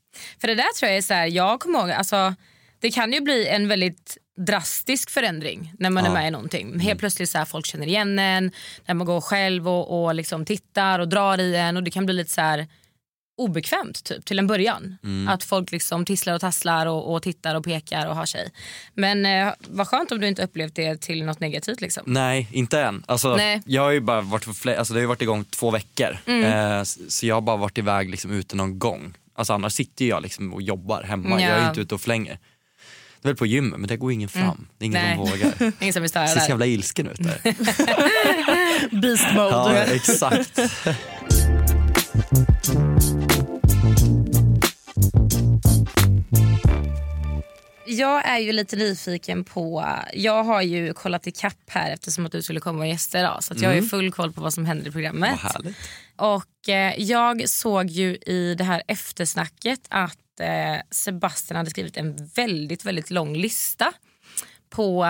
För det där tror jag är så här, jag kommer ihåg, alltså, det kan ju bli en väldigt drastisk förändring när man ja. är med i någonting. Helt mm. plötsligt så här, folk känner igen en, när man går själv och, och liksom tittar och drar i en, och det kan bli lite så här obekvämt typ till en början. Mm. Att folk liksom tisslar och tasslar och, och tittar och pekar och har sig. Men eh, vad skönt om du inte upplevt det till något negativt liksom. Nej, inte än. Alltså, Nej. Jag har ju bara varit för fler, alltså det har ju varit igång två veckor. Mm. Eh, så jag har bara varit iväg liksom ute någon gång. Alltså annars sitter jag liksom och jobbar hemma. Ja. Jag är inte ute och flänger. Det är väl på gymmet, men det går ingen fram. Mm. Det är ingen Nej. som vågar. Ingen som vill störa där. Det ser så jävla ilsken ut där. Beast mode. Ja, exakt. Jag är ju lite nyfiken på, jag har ju kollat i kapp här eftersom att du skulle komma och gästa idag, så att jag mm. har ju full koll på vad som händer i programmet. Vad härligt. Och eh, jag såg ju i det här eftersnacket att eh, Sebastian hade skrivit en väldigt, väldigt lång lista på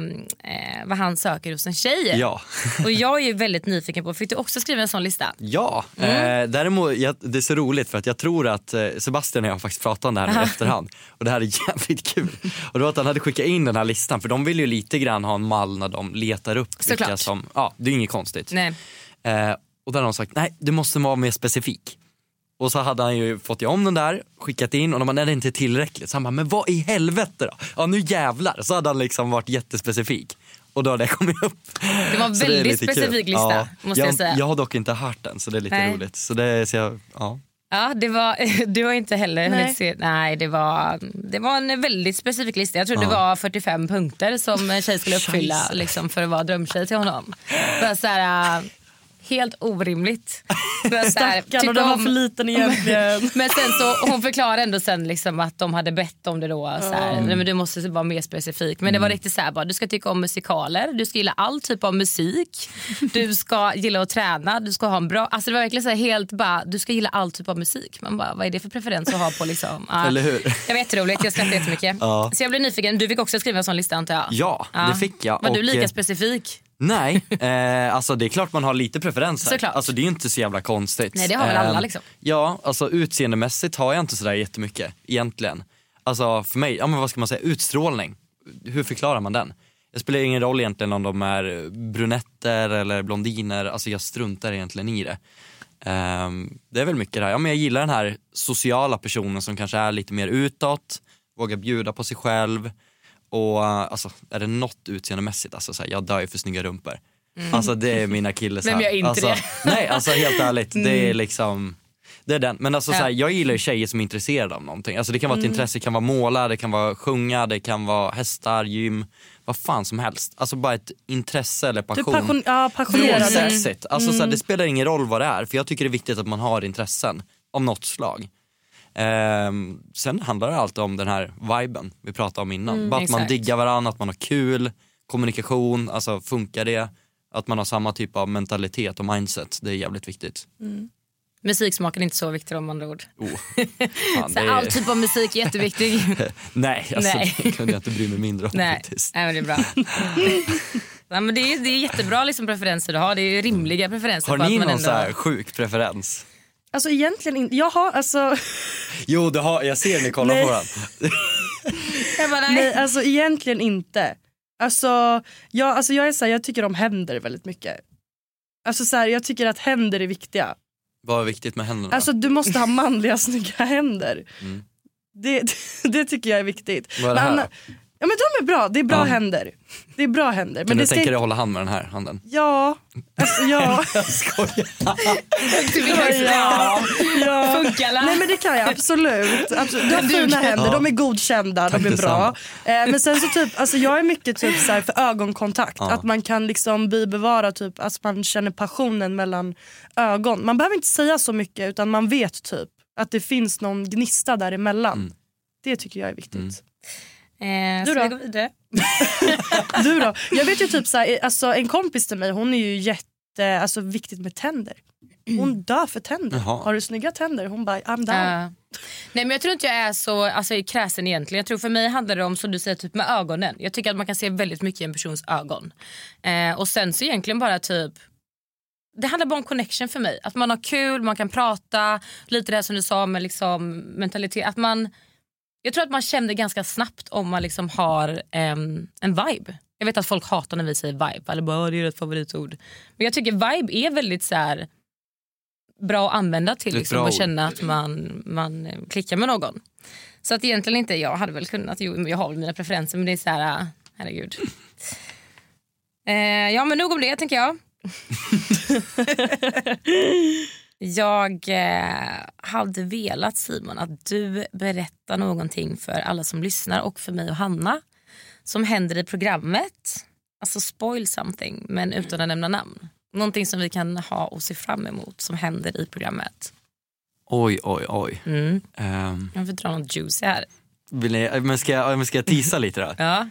eh, vad han söker hos en tjej. Ja. Och jag är ju väldigt nyfiken på, fick du också skriva en sån lista? Ja, mm. eh, däremot jag, det är så roligt för att jag tror att eh, Sebastian och jag har faktiskt pratat om det här i efterhand. Och det här är jävligt kul. Och det var att han hade skickat in den här listan, för de vill ju lite grann ha en mall när de letar upp Såklart. vilka som, ja, det är inget konstigt. Nej. Eh, och där har de sagt, nej, du måste vara mer specifik. Och så hade han ju fått om den där, skickat in, och de bara, nej, det är inte tillräckligt. Så han bara, men vad i helvete då? Ja, nu jävlar. Så hade han liksom varit jättespecifik. Och då har det kommit upp. Det var en väldigt specifik kul. lista, ja, måste jag, jag säga. Jag har dock inte hört den, så det är lite nej. roligt. Så det så jag, ja. Ja, det var, du har inte heller hunnit se. Nej, det var, det var en väldigt specifik lista. Jag tror ja. det var fyrtiofem punkter som en tjej skulle uppfylla liksom, för att vara drömtjej till honom. Bara så här, helt orimligt. Stackarn, och den var för liten egentligen. Men sen så, hon förklarade ändå sen liksom att de hade bett om det då. Så här, mm. men du måste vara mer specifik. Men det var riktigt så här, bara, du ska tycka om musikaler, du ska gilla all typ av musik, du ska gilla att träna, du ska ha en bra, alltså det var verkligen så här, helt bara, du ska gilla all typ av musik. Man bara, vad är det för preferens att ha på liksom? Ah, eller hur? Jag vet, roligt, jag skrattar jättemycket. Ja. Så jag blev nyfiken, du fick också skriva en sån lista, antar jag? Ja, ah. det fick jag. Var och du lika specifik? Nej, eh, alltså det är klart man har lite preferenser. Såklart. Alltså det är ju inte så jävla konstigt. Nej, det har väl alla eh, liksom. Ja, alltså utseendemässigt har jag inte sådär jättemycket egentligen. Alltså för mig, ja men vad ska man säga, utstrålning. Hur förklarar man den? Det spelar ingen roll egentligen om de är brunetter eller blondiner. Alltså jag struntar egentligen i det. eh, Det är väl mycket där. Ja, men jag gillar den här sociala personen som kanske är lite mer utåt, vågar bjuda på sig själv. Och alltså, är det något utseendemässigt, alltså, så här, jag dör ju för snygga rumpor. Mm. Alltså det är mina killar. Vem gör inte alltså, det? Nej, alltså helt ärligt, mm. det är liksom, det är den. Men alltså ja. så här, jag gillar ju tjejer som är intresserade av någonting. Alltså det kan vara ett mm. intresse, det kan vara måla, det kan vara sjunga, det kan vara hästar, gym, vad fan som helst. Alltså bara ett intresse eller passion. Du passion, ja, passionerad. Frånsexigt. Alltså mm. så här, det spelar ingen roll vad det är, för jag tycker det är viktigt att man har intressen om något slag. Um, sen handlar det alltid om den här viben vi pratade om innan. Mm, Bara att exakt. man diggar varandra, att man har kul, kommunikation, alltså funkar det, att man har samma typ av mentalitet och mindset. Det är jävligt viktigt. Mm. Musiksmaken är inte så viktig om andra ord. Oh, fan, så är... all typ av musik är jätteviktig. Nej, alltså, Nej. det kunde jag inte bry mig mindre om. Nej, faktiskt. Nej men det är bra. Nej, men det, är, det är jättebra liksom, preferenser du har. Det är rimliga preferenser. Har på ni att man någon ändå... så här sjuk preferens? Alltså egentligen inte. Jag har alltså... Jo, du har, jag ser ni kollar på den. jag bara, nej. nej, alltså egentligen inte. Alltså jag, alltså, jag är så här, jag tycker om händer väldigt mycket. Alltså så här, jag tycker att händer är viktiga. Vad är viktigt med händerna? Alltså du måste ha manliga snygga händer. Mm. Det, det, det tycker jag är viktigt. Vad är det här? Men, ja men de är bra, det är bra ja. händer. Det är bra händer. Kan men du det ska tänka dig inte... att hålla hand med den här handen? Ja, alltså ja. Jag skojar. ja. ja. Funkar det? Nej men det kan jag absolut. absolut. Du har fina händer, ja. De är godkända, Tack de är bra. Eh, men sen så typ, alltså jag är mycket typ så här för ögonkontakt. Ja. Att man kan liksom bibevara typ, att man känner passionen mellan ögon. Man behöver inte säga så mycket utan man vet typ att det finns någon gnista däremellan. Mm. Det tycker jag är viktigt. Mm. Eh, du då? du då? Jag vet ju typ så här, alltså en kompis till mig, hon är ju jätte, alltså viktigt med tänder. Hon dör för tänder. Jaha. Har du snygga tänder? Hon bara, I'm down. Uh, nej men jag tror inte jag är så alltså, i kräsen egentligen. Jag tror för mig handlar det om, som du säger, typ med ögonen. Jag tycker att man kan se väldigt mycket i en persons ögon. Eh, och sen så egentligen bara typ det handlar bara om connection för mig. Att man har kul, man kan prata. Lite det som du sa med liksom mentalitet. Att man, jag tror att man känner ganska snabbt om man liksom har um, en vibe. Jag vet att folk hatar när vi säger vibe. Eller bara, det är ett favoritord. Men jag tycker vibe är väldigt så här bra att använda till liksom, att känna att man, man klickar med någon. Så att egentligen inte, jag hade väl kunnat, jo, jag har väl mina preferenser, men det är så här, herregud. eh, ja, men nog om det, tänker jag. Jag eh, hade velat, Simon, att du berättar någonting för alla som lyssnar och för mig och Hanna som händer i programmet. Alltså spoil something, men utan att nämna namn. Någonting som vi kan ha och se fram emot som händer i programmet. Oj, oj, oj. Mm. Um, jag får dra något juicy här. Vill ni, men ska jag, men ska jag tisa lite då? Ja.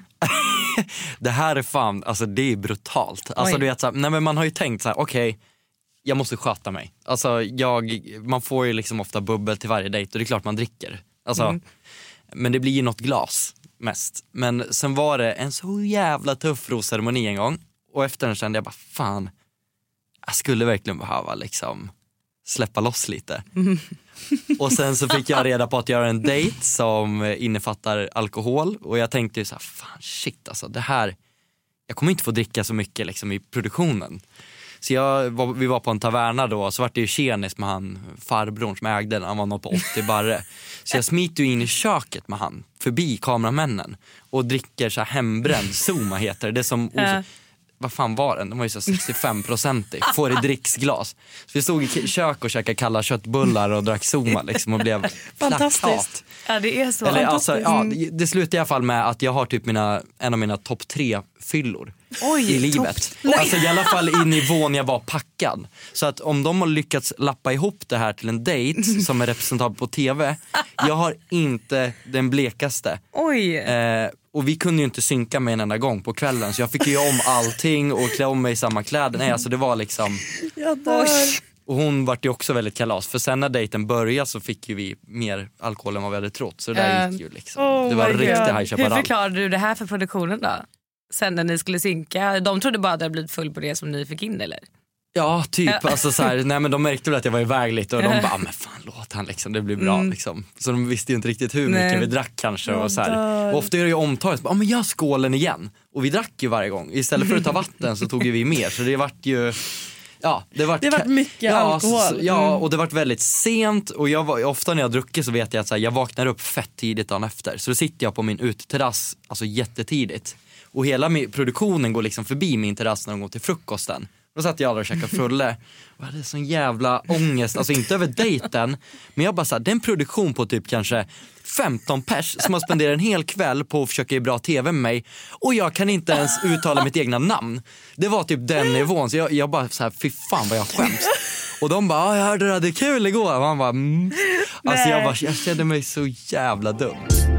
Det här är fan, alltså det är brutalt. Alltså du vet så här, nej men man har ju tänkt så här, okej, okay, jag måste sköta mig. Alltså jag, man får ju liksom ofta bubbel till varje dejt och det är klart man dricker. Alltså, mm. Men det blir ju något glas mest. Men sen var det en så jävla tuff rosceremoni en gång. Och efter den kände jag bara, fan, jag skulle verkligen behöva liksom släppa loss lite. Mm. Och sen så fick jag reda på att göra en dejt som innefattar alkohol. Och jag tänkte ju så här, fan shit alltså, det här, jag kommer inte få dricka så mycket liksom i produktionen. Så jag var, vi var på en taverna då, så var det ju tjenis med han farbrorn som ägde den, han var nog på åttio barre. Så jag smiter ju in i köket med han, förbi kameramännen, och dricker så här hembränd Zoma heter det, det som... Os- vad fan var den? Den var ju så sextiofem procent i. Får i dricksglas. Så vi stod i kök och käkade kalla köttbullar och drack Zoma liksom och blev fantastiskt. Ja, det är så Eller, fantastiskt. Alltså, ja, det slutar i alla fall med att jag har typ mina, en av mina topp tre fyllor. Oj, i livet. Alltså i alla fall i nivån jag var packad. Så att om de har lyckats lappa ihop det här till en date som är representabel på tv, jag har inte den blekaste. Oj. Eh, och vi kunde ju inte synka mig en enda gång på kvällen, så jag fick ju om allting och klä om mig i samma kläder. Nej, alltså det var liksom... Jag dör. Och hon var ju också väldigt kalas. För sen när dejten började så fick ju vi mer alkohol än vad vi hade trott. Så det där gick ju liksom. Oh det var riktigt High Chaparral. Hur förklarade du det här för produktionen då? Sen när ni skulle synka. De trodde bara att det hade blivit full på det som ni fick in, eller? Ja, typ. Ja. Alltså, så här, nej, men de märkte väl att jag var iväg lite. Och de bara, men fan låt han liksom, det blir bra mm. liksom. Så de visste ju inte riktigt hur mycket nej. vi drack kanske. Och, så här. Och ofta är det ju omtaget. Ja, men jag skålen igen. Och vi drack ju varje gång. Istället för att ta vatten så tog vi mer. Så det vart ju... Ja, det vart det vart mycket ja, alkohol. Så, ja, och det vart väldigt sent. Och jag var, ofta när jag druckit så vet jag att så här, jag vaknar upp fett tidigt dagen efter. Så då sitter jag på min uteterrass, alltså jättetidigt. Och hela min, produktionen går liksom förbi min terrass när de går till frukosten. Då satt jag aldrig och käkade frulle. Och hade sån jävla ångest. Alltså inte över dejten. Men jag bara såhär, det är en produktion på typ kanske femton pers som har spenderat en hel kväll på att försöka ge bra tv med mig. Och jag kan inte ens uttala mitt egna namn. Det var typ den nivån. Så jag, jag bara såhär, fy fan vad jag skäms. Och de bara, jag hörde det, det kul igår. Och man bara, mm. Alltså jag, bara, jag kände mig så jävla dum.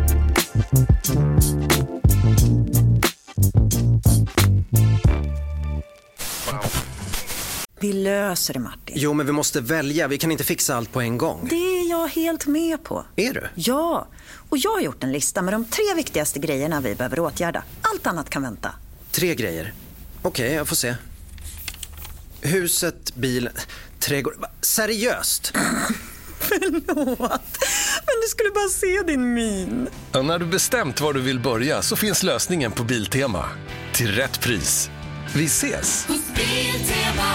Vi löser det, Martin. Jo, men vi måste välja. Vi kan inte fixa allt på en gång. Det är jag helt med på. Är du? Ja, och jag har gjort en lista med de tre viktigaste grejerna vi behöver åtgärda. Allt annat kan vänta. Tre grejer? Okej, okay, jag får se. Huset, bilen, trädgård... Seriöst? Förlåt, men du skulle bara se din min. Ja, när du bestämt var du vill börja så finns lösningen på Biltema. Till rätt pris. Vi ses! Hos Biltema.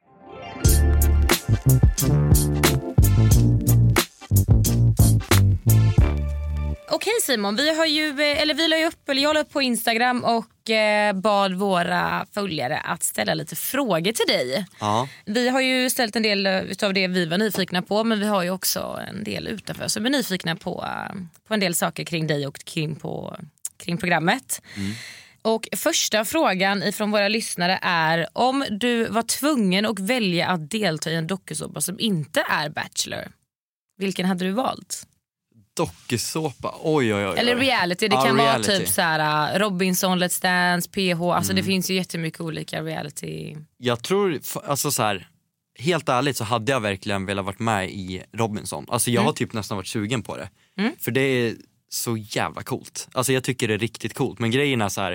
Okej Simon, vi har ju, eller vi la ju upp, eller jag la upp på Instagram och eh, bad våra följare att ställa lite frågor till dig. Ja. Vi har ju ställt en del utav det vi var nyfikna på, men vi har ju också en del utanför som är nyfikna på, på en del saker kring dig och kring, på, kring programmet. Mm. Och första frågan ifrån våra lyssnare är: om du var tvungen att välja att delta i en dokusåpa som inte är Bachelor, vilken hade du valt? Dokusåpa, oj, oj, oj. Eller reality, det ja, kan reality. vara typ så här Robinson, Let's Dance, P H. Alltså mm. det finns ju jättemycket olika reality. Jag tror, alltså så här, helt ärligt så hade jag verkligen velat varit med i Robinson. Alltså jag mm. har typ nästan varit sugen på det. Mm. För det är så jävla coolt. Alltså jag tycker det är riktigt coolt. Men grejen är så här,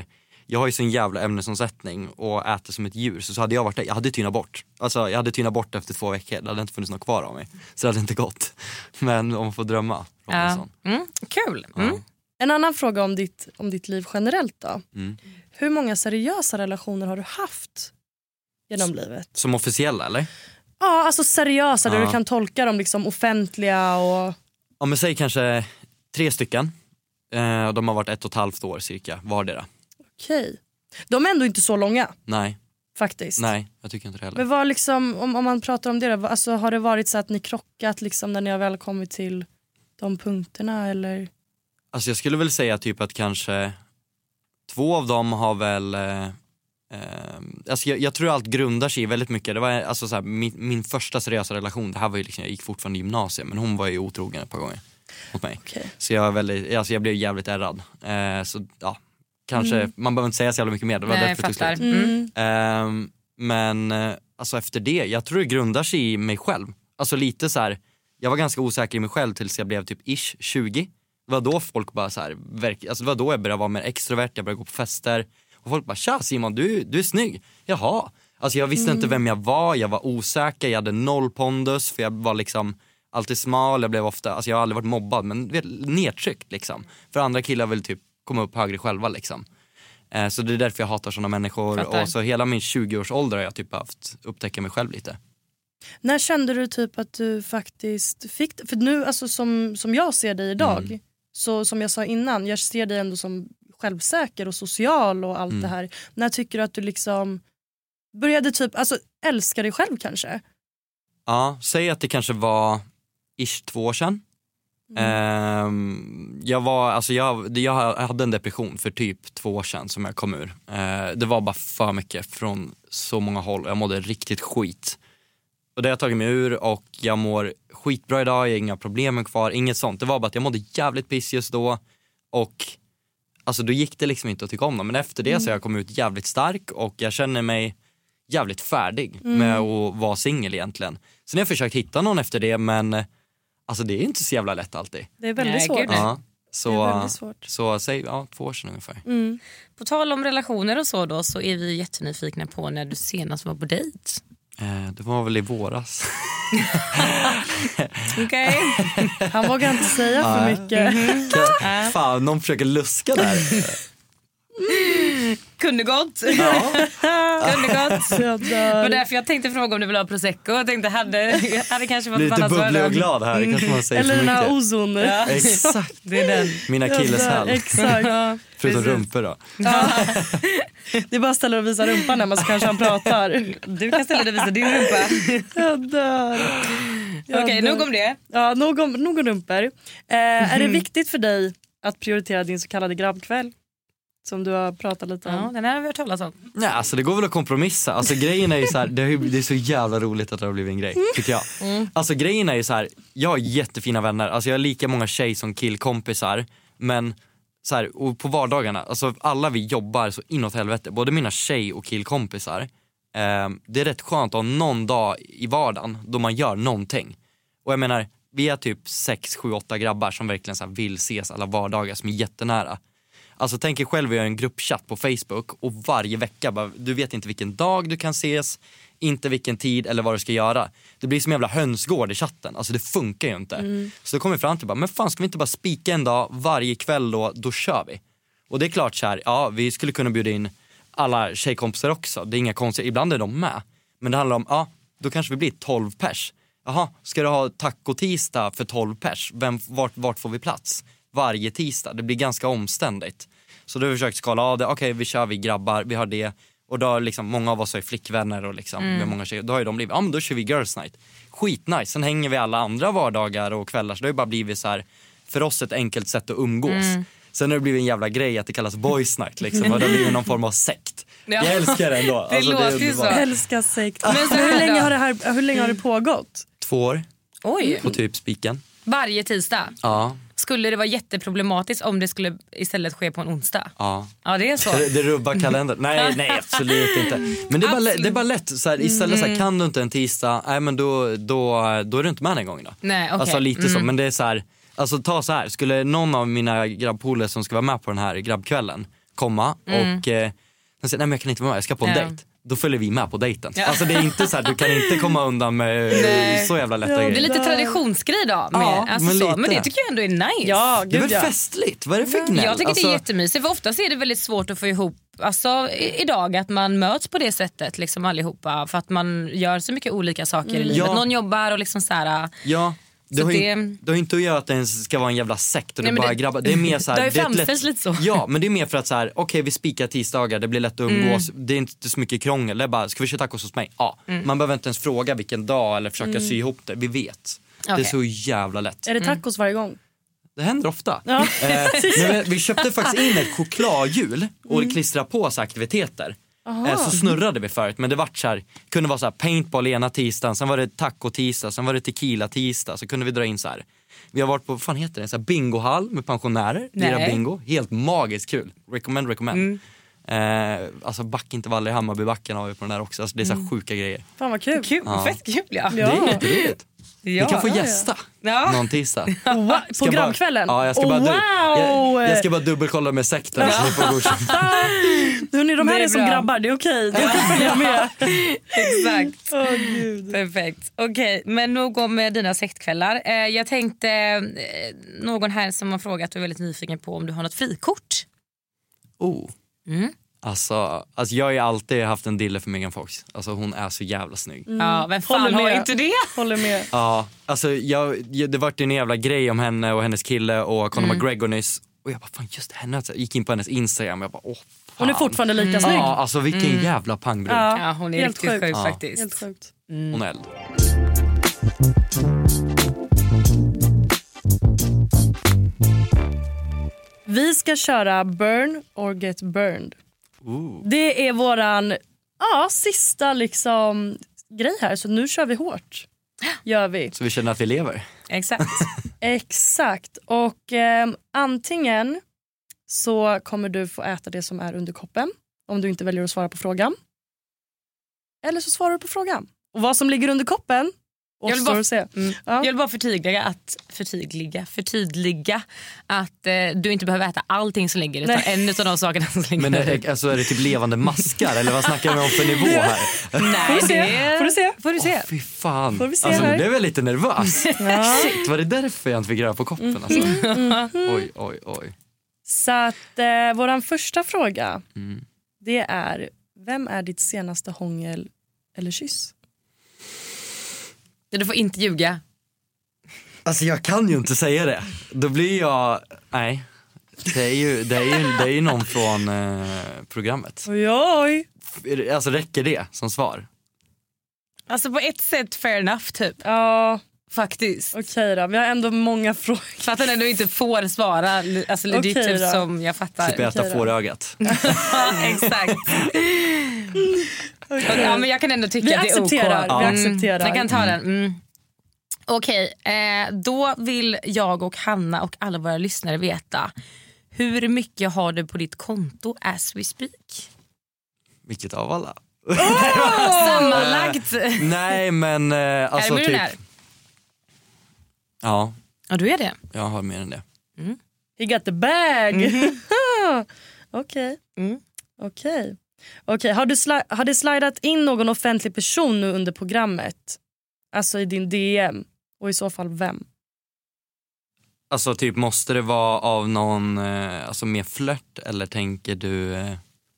jag har ju sån jävla ämnesomsättning och äter som ett djur. Så, så hade jag varit där, jag hade tynat bort. Alltså jag hade tynat bort efter två veckor. Det hade inte funnits något kvar av mig. Så det hade inte gått. Men om man får drömma. Ja. Mm, kul. Mm. Ja. En annan fråga om ditt, om ditt liv generellt då. Mm. Hur många seriösa relationer har du haft genom livet? Som officiella eller? Ja, alltså seriösa, Ja. där du kan tolka dem liksom offentliga och... Ja men säg kanske tre stycken. Eh, de har varit ett och ett halvt år cirka, vardera. Okej. De är ändå inte så långa, Nej, faktiskt. nej, jag tycker inte det heller. Men vad liksom, om, om man pratar om det då, alltså, har det varit så att ni krockat liksom när ni har väl kommit till de punkterna eller? Alltså jag skulle väl säga typ att kanske två av dem har väl eh, eh, alltså jag, jag tror allt grundar sig väldigt mycket. Det var alltså så här, min, min första seriösa relation, det här var ju liksom, jag gick fortfarande i gymnasiet, men hon var ju otrogen ett par gånger mot mig. Okay. Så jag, är väldigt, alltså jag blev jävligt ärrad. Eh, så ja, kanske, mm. man behöver inte säga så jävla mycket mer. Det var Nej, därför jag fattar. det tog Mm. eh, Men eh, alltså efter det, jag tror det grundar sig i mig själv. Alltså lite så här, jag var ganska osäker i mig själv tills jag blev typ ish tjugo. Det var då folk bara så här, verk, alltså det var då jag började vara mer extrovert, jag började gå på fester. Och folk bara, tja Simon, du, du är snygg. Jaha. Alltså jag visste mm. inte vem jag var, jag var osäker, jag hade noll pondus. För jag var liksom alltid smal, jag blev ofta, alltså jag har aldrig varit mobbad, men vet, nedtryckt liksom. För andra killar vill typ komma upp högre själva liksom. Eh, så det är därför jag hatar sådana människor. Fattar. Och så hela min tjugo-årsålder har jag typ haft upptäcka mig själv lite. När kände du typ att du faktiskt fick, för nu alltså som, som jag ser dig idag, mm. så som jag sa innan, jag ser dig ändå som självsäker och social och allt mm. det här. När tycker du att du liksom började typ, alltså älska dig själv kanske? Ja, säg att det kanske var ish två år sedan. Mm. Um, jag var, alltså jag, jag hade en depression för typ två år sedan som jag kom ur. Uh, det var bara för mycket från så många håll. Jag mådde riktigt skit. Och det har jag tagit mig ur och jag mår skitbra idag. Jag har inga problem kvar, inget sånt. Det var bara att jag mådde jävligt piss just då. Och alltså då gick det liksom inte att tycka om dem. Men efter det mm. så har jag kommit ut jävligt stark och jag känner mig jävligt färdig mm. med att vara singel egentligen. Sen har jag försökt hitta någon efter det, men alltså det är inte så jävla lätt alltid. Det är väldigt Nej, svårt. Ja, så, det är väldigt svårt. Så säg ja, två år sedan ungefär. Mm. På tal om relationer och så då, så är vi jättenyfikna på när du senast var på dejt. Eh, det var väl i våras. Okej. Han vågar inte säga för mycket. Mm-hmm. Fan, någon försöker luska där. Mm. Kunde gått. Ja. Kunde gått. Det var därför jag tänkte fråga om du vill ha prosecco. Jag tänkte hade, hade kanske varit lite annat bubblig och glad här. Mm. Kanske man säger eller den här ozon. Ja. Exakt. Det är den. Mina akilleshäl. Exakt. Ja, förutom rumpor då. Ja. Det är bara att ställa och visa rumpan när så kanske han pratar. Du kan ställa dig och visa din rumpa. Jag dör. Okej, okay, nog om det. Ja, nog om, nog om rumpor. Eh, mm. Är det viktigt för dig att prioritera din så kallade grabbkväll? Som du har pratat lite om. Ja, den här har vi hört talas om. Ja, alltså det går väl att kompromissa. Alltså grejen är ju så här, det är, det är så jävla roligt att det har blivit en grej, tycker jag. Mm. Alltså grejen är ju så här, jag har jättefina vänner. Alltså jag har lika många tjej som killkompisar. Men så här, och på vardagarna, alltså alla vi jobbar så inåt helvete. Både mina tjej- och killkompisar. Eh, det är rätt skönt att ha någon dag i vardagen då man gör någonting. Och jag menar, vi är typ sex, sju, åtta grabbar som verkligen så här vill ses alla vardagar, som är jättenära. Alltså tänk er själv, vi har en gruppchatt på Facebook och varje vecka bara, du vet inte vilken dag du kan ses, inte vilken tid eller vad du ska göra. Det blir som en jävla hönsgård i chatten. Alltså det funkar ju inte. Mm. Så då kommer vi fram till bara, men fan ska vi inte bara spika en dag varje kväll då, då kör vi. Och det är klart så här, ja vi skulle kunna bjuda in alla tjejkompisar också. Det är inga konstiga, ibland är de med. Men det handlar om, ja då kanske vi blir tolv pers. Jaha, ska du ha taco-tisdag för tolv pers? Vem, vart, vart får vi plats? Varje tisdag, det blir ganska omständigt. Så då har vi försökt skala av det. Okej, okay, vi kör, vi grabbar, vi har det. Och då har liksom, många av oss är flickvänner och liksom, mm. med många tjejer. Då har ju de blivit, ja men då kör vi girls night. Skitnice, sen hänger vi alla andra vardagar och kvällar. Så det har ju bara blivit så här, för oss ett enkelt sätt att umgås. Mm. Sen har det blivit en jävla grej att det kallas boys night liksom. Och det har blivit någon form av sekt. Ja. Jag älskar det ändå. Det alltså, låter det ju så. Jag älskar sekt. Men så hur, länge har det här, hur länge har det pågått? Två år. Oj. På typ spiken. Varje tisdag? Ja. Skulle det vara jätteproblematiskt om det skulle istället ske på en onsdag? Ja. Ja, det är så. Det, det rubbar kalendern. Nej, nej, absolut inte. Men det är bara, det är bara lätt. Så här, istället så här, kan du inte en tisdag, nej men då, då, då är du inte med den gången då. Nej, okay. Alltså lite mm. så, men det är så här, alltså ta så här, skulle någon av mina grabbpolare som ska vara med på den här grabbkvällen komma Mm. och eh, han säger nej men jag kan inte vara med, jag ska på en Ja. dejt. Då följer vi med på dejten. Ja. Alltså det är inte så här, du kan inte komma undan med Nej. så jävla lätta Ja, grejer. Det är lite traditionsgrej då. Med, Ja, alltså men så. lite. Men det tycker jag ändå är nice. Ja, Det är gud väl ja. festligt? Vad är det för gnäll? Jag tycker alltså, det är jättemysigt, för oftast är det väldigt svårt att få ihop alltså, i, idag att man möts på det sättet liksom allihopa, för att man gör så mycket olika saker i livet. Ja. Någon jobbar och liksom så här. Ja, det Så har, ju, det- det har ju inte att göra att det ens ska vara en jävla sekt och Nej, det men bara det- grabbar. Det är mer så här, det har ju det är ett framställts lite så. Ja, men det är mer för att så här, okej okay, vi spikar tisdagar, det blir lätt att umgås. Mm. Det är inte så mycket krångel. Det är bara, ska vi köra tacos hos mig? Ja. Man behöver inte ens fråga vilken dag eller försöka sy ihop det. Vi vet. Det Okej. är så jävla lätt. Är det tacos varje gång? Det händer ofta. Ja. Eh, men vi, vi köpte faktiskt in ett chokladhjul och Mm. klistrade på så aktiviteter. Eh, så snurrade vi förut, men det vart så här, kunde vara så här paintball ena tisdagen, sen var det taco tisdag, sen var det tequila tisdag, så kunde vi dra in så här. Vi har varit på, vad fan heter det, så här bingohall med pensionärer, Nej. lira bingo, helt magiskt kul. Recommend, recommend. Eh, alltså backintervaller i Hammarbybacken har vi på den där också, alltså det är så här sjuka grejer. Fan vad kul. Kul, Ja. fett kul ja. Det är jätteroligt. Ja. Ni kan få Ja, ja. gästa Ja. någon tisdag. Wow. Ska Programkvällen? Bara, ja, jag ska bara, Oh, du, wow. jag, jag ska bara dubbelkolla med sekten så ni får godkänna. Hörrni, de här Det är är, som bra. grabbar, det är okej. Det kan följa med. Exakt. Åh gud. Perfekt. Okej, men nog om med dina sektkvällar. Eh, jag tänkte, eh, någon här som har frågat och är väldigt nyfiken på om du har något frikort. Oh. Mm. Alltså, alltså jag har ju alltid haft en dille för Megan Fox. Alltså hon är så jävla snygg. Ja, vem fan Håller har med. inte det? Håller med. Ja, alltså jag, jag, det vart ju en jävla grej om henne och hennes kille och Conor McGregor nyss. Och jag bara, fan just henne. Alltså, jag gick in på hennes Instagram och jag bara, åh fan. Hon är fortfarande lika snygg. Ja, alltså vilken jävla pangbrud. Ja. Ja, hon är Helt riktigt sjukt. sjuk Ja. faktiskt. Helt sjukt. Hon är eld. Vi ska köra Burn or Get Burned. Ooh. Det är våran ja, sista liksom grej här, så nu kör vi hårt. Gör vi. Så vi känner att vi lever. Exakt. Exakt. Och eh, antingen så kommer du få äta det som är under koppen om du inte väljer att svara på frågan. Eller så svarar du på frågan. Och vad som ligger under koppen Jag vill återstår bara- att se. Mm. Ja. Jag vill bara förtydliga att, förtydliga, förtydliga att eh, du inte behöver äta allting som ligger, utan Nej. en av de sakerna som ligger. Men är, alltså, är det typ levande maskar eller vad snackar vi om för nivå här? Nej, Får du se? det Får du se? Får du se. Åh, fy fan. Får vi se alltså, nu här? blev jag lite nervös. Ja. Shit, var det därför jag inte fick röra på koppen? Alltså? Oj, oj, oj. Så att eh, våran första fråga Mm. det är, vem är ditt senaste hångel eller kyss? Du får inte ljuga. Alltså jag kan ju inte säga det. Då blir jag, nej. Det är ju, det är ju, det är ju någon från eh, programmet. Oj, oj. Alltså räcker det som svar? Alltså på ett sätt fair enough typ. Ja, Faktiskt. okej då. Vi har ändå många frågor. För att den ändå inte får svara alltså legit Okej typ då. som jag fattar. Typ äta okej då. fårögat. Ja, exakt. Ja, men jag kan ändå tycka Vi att det är accepterar, ok. vi Mm, accepterar. jag kan ta den. Mm. Okej, eh, då vill jag och Hanna och alla våra lyssnare veta, hur mycket har du på ditt konto as we speak? Vilket av alla? Sammanlagt. Nej men eh, alltså är du typ. miljonär? Ja, Ja, du är det. jag har mer än det. He got the bag. Okej. Mm. Okej. Okej, har du sli- har det slidat in någon offentlig person nu under programmet? Alltså i din D M? Och i så fall vem? Alltså typ måste det vara av någon eh, alltså mer flört eller tänker du eh,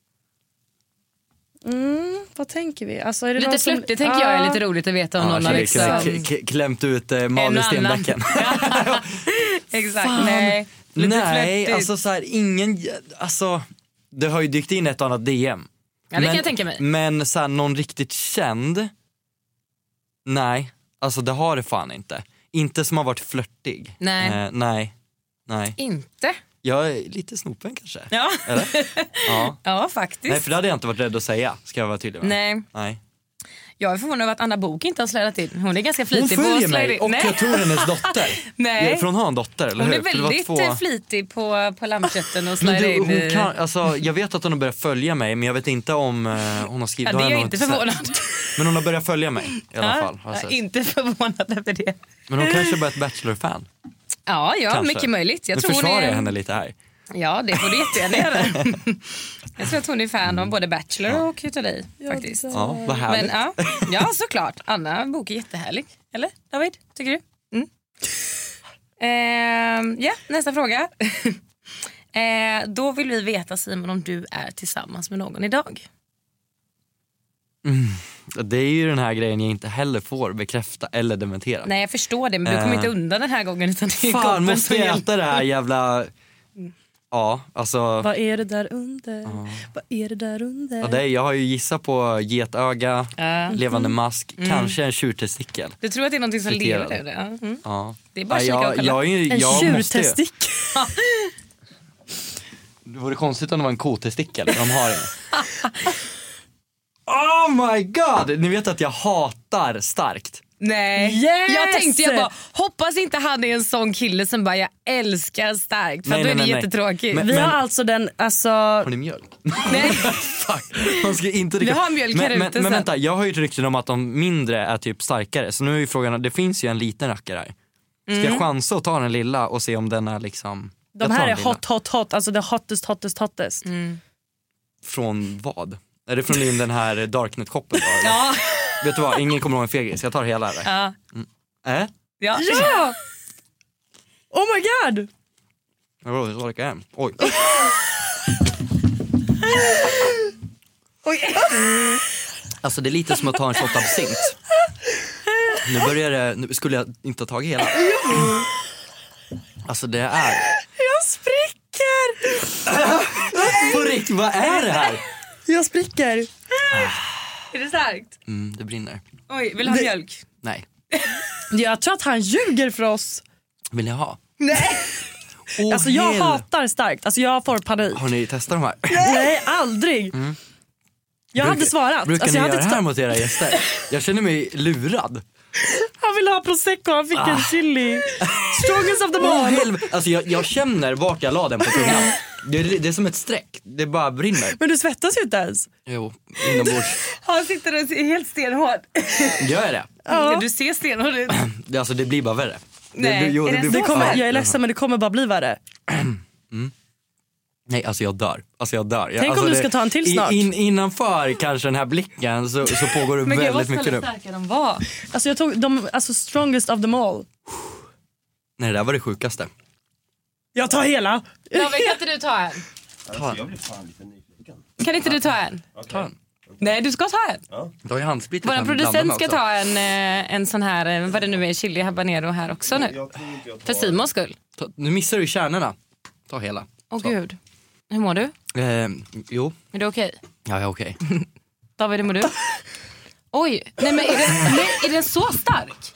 Mm, vad tänker vi? Alltså, är det Lite någon som- flörtigt tänker jag är Ja. lite roligt att veta om ja, någon har k- liksom... k- k- klämt ut eh, Malin En och annan. Stenbecken? Exakt, nej. Lite Nej, flörtigt. alltså så här, ingen, alltså det har ju dykt in ett annat D M. Ja, det kan jag tänka mig. Men så här, någon riktigt känd, nej, alltså det har det fan inte. Inte som har varit flörtig. Nej. Eh, nej, nej. Inte? Jag är lite snopen kanske. Ja, Eller? Ja. ja faktiskt. Nej, för det hade jag inte varit rädd att säga, ska jag vara tydlig med. Nej. Nej. Jag är förvånad över att Anna Bok inte har slädat in. Hon är ganska Hon flitig på följer att släda mig in. och Nej. jag tror hennes dotter. Nej. Ja, för hon har en dotter, eller Hon hur? är För det var väldigt två- eh, flitig på, på lammkötten och Men släda du, in hon i... kan, alltså, jag vet att hon har börjat följa mig, men jag vet inte om eh, hon har skrivit. Ja, det då är har jag nog inte sett. förvånad. Men hon har börjat följa mig i alla Ja, fall. Har jag jag sett. är inte förvånad över det. Men hon kanske bara är ett Bachelor-fan. Ja, ja Kanske. mycket möjligt. Jag Nu tror hon försvarar är... jag henne lite här. Ja, det får du jättegärna göra. Jag tror att hon är fan av både Bachelor och Utav dig faktiskt. Ja, vad härligt. Men, ja, ja, såklart. Anna bok är jättehärlig. Eller, David? Tycker du? Mm. Eh, ja, nästa fråga. eh, då vill vi veta, Simon, om du är tillsammans med någon idag. Mm. Det är ju den här grejen jag inte heller får bekräfta eller dementera. Nej, jag förstår det, men du kommer inte undan den här gången. Utan det är fan, måste jag äta det här jävla... Ja, alltså... Vad är det där under? Ja. Vad är det där under? Ja, det är, jag har ju gissat på getöga, uh. levande mask, mm. kanske en tjurtestikel. Du tror att det är någonting som lever där? Ja. Mm. Ja. Det är bara ja, jag, jag, jag, jag En tjurtestikel? Det vore konstigt om det var en kotestikel. De har det. Oh my god! Ni vet att jag hatar starkt. Nej, yes! Jag tänkte jag bara, hoppas inte han är en sån kille som bara, jag älskar starkt. För nej, då är det jättetråkigt. Men, Vi men, har alltså den, alltså... Har ni mjölk? Nej. Fuck, man ska inte dricka. Vi har mjölk här men, ute men, men vänta, jag har ju ett rykten om att de mindre är typ starkare. Så nu är ju frågan, det finns ju en liten rackare här. Ska mm. jag chansa och ta den lilla och se om den är liksom... De här är hot, hot, hot. Alltså the hottest, hottest, hottest. Mm. Från vad? Är det från din den här Darknet-koppen då? Ja. Vet du vad, ingen kommer ihåg en fegis. Jag tar hela eller? Ja. Mm. Äh? Ja. Ja! Oh my god! Jag vill orka hem. Oj. Oj. Alltså det är lite som att ta en shot absint. Nu börjar det, nu skulle jag inte ha tagit hela. Alltså det är... Jag spricker! På riktigt, vad är det här? Jag spricker. Är det starkt? Mm, det brinner. Oj, vill du ha det... mjölk? Nej. Jag tror att han ljuger för oss. Vill jag ha? Nej. Oh, alltså jag hell. hatar starkt. Alltså jag får panik. Har ni testat de här? Nej, aldrig. Mm. Jag brukar, hade svarat. Brukar alltså, ni jag göra det här mot era gäster? Jag känner mig lurad. Han ville ha prosecco, han fick ah. en chili. Strongest of the all. Oh, alltså jag, jag känner vart jag la den på tungan. Det är, det är som ett streck. Det bara brinner. Men du svettas ju inte ens. Jo, inombords. Han sitter och är helt stenhård. Gör jag det? Ja. Du ser stenhård ut. Det, alltså det blir bara värre. Nej, det, jo, är det det blir det kommer, jag är ledsen men det kommer bara bli värre. Mm. Nej, alltså jag dör. Alltså jag dör. Jag, Tänk alltså om du det, ska ta en till snart. In, innanför kanske den här blicken så, så pågår det men väldigt mycket nu. Men starka de var. Alltså jag tog de, alltså strongest of them all. Nej, det där var det sjukaste. Jag tar hela. Ja, men kan inte du ta en? Ta. Jag blir fan lite nyfiken. Kan inte du ta en? Okay. Ta en. Nej, du ska ta en. Ja. Då är handsprit. Vår producent ska ta en, en sån här, vad det nu är, chili habanero här också nu. Jag tror inte jag tar... För Simons skull. Ta, nu missar du kärnorna. Ta hela. Åh oh, gud. Hur mår du? Eh, jo. Är du okej? Okay? Ja, jag är okej. Okay. David, hur mår du? Oj, nej men är den, nej, är den så stark?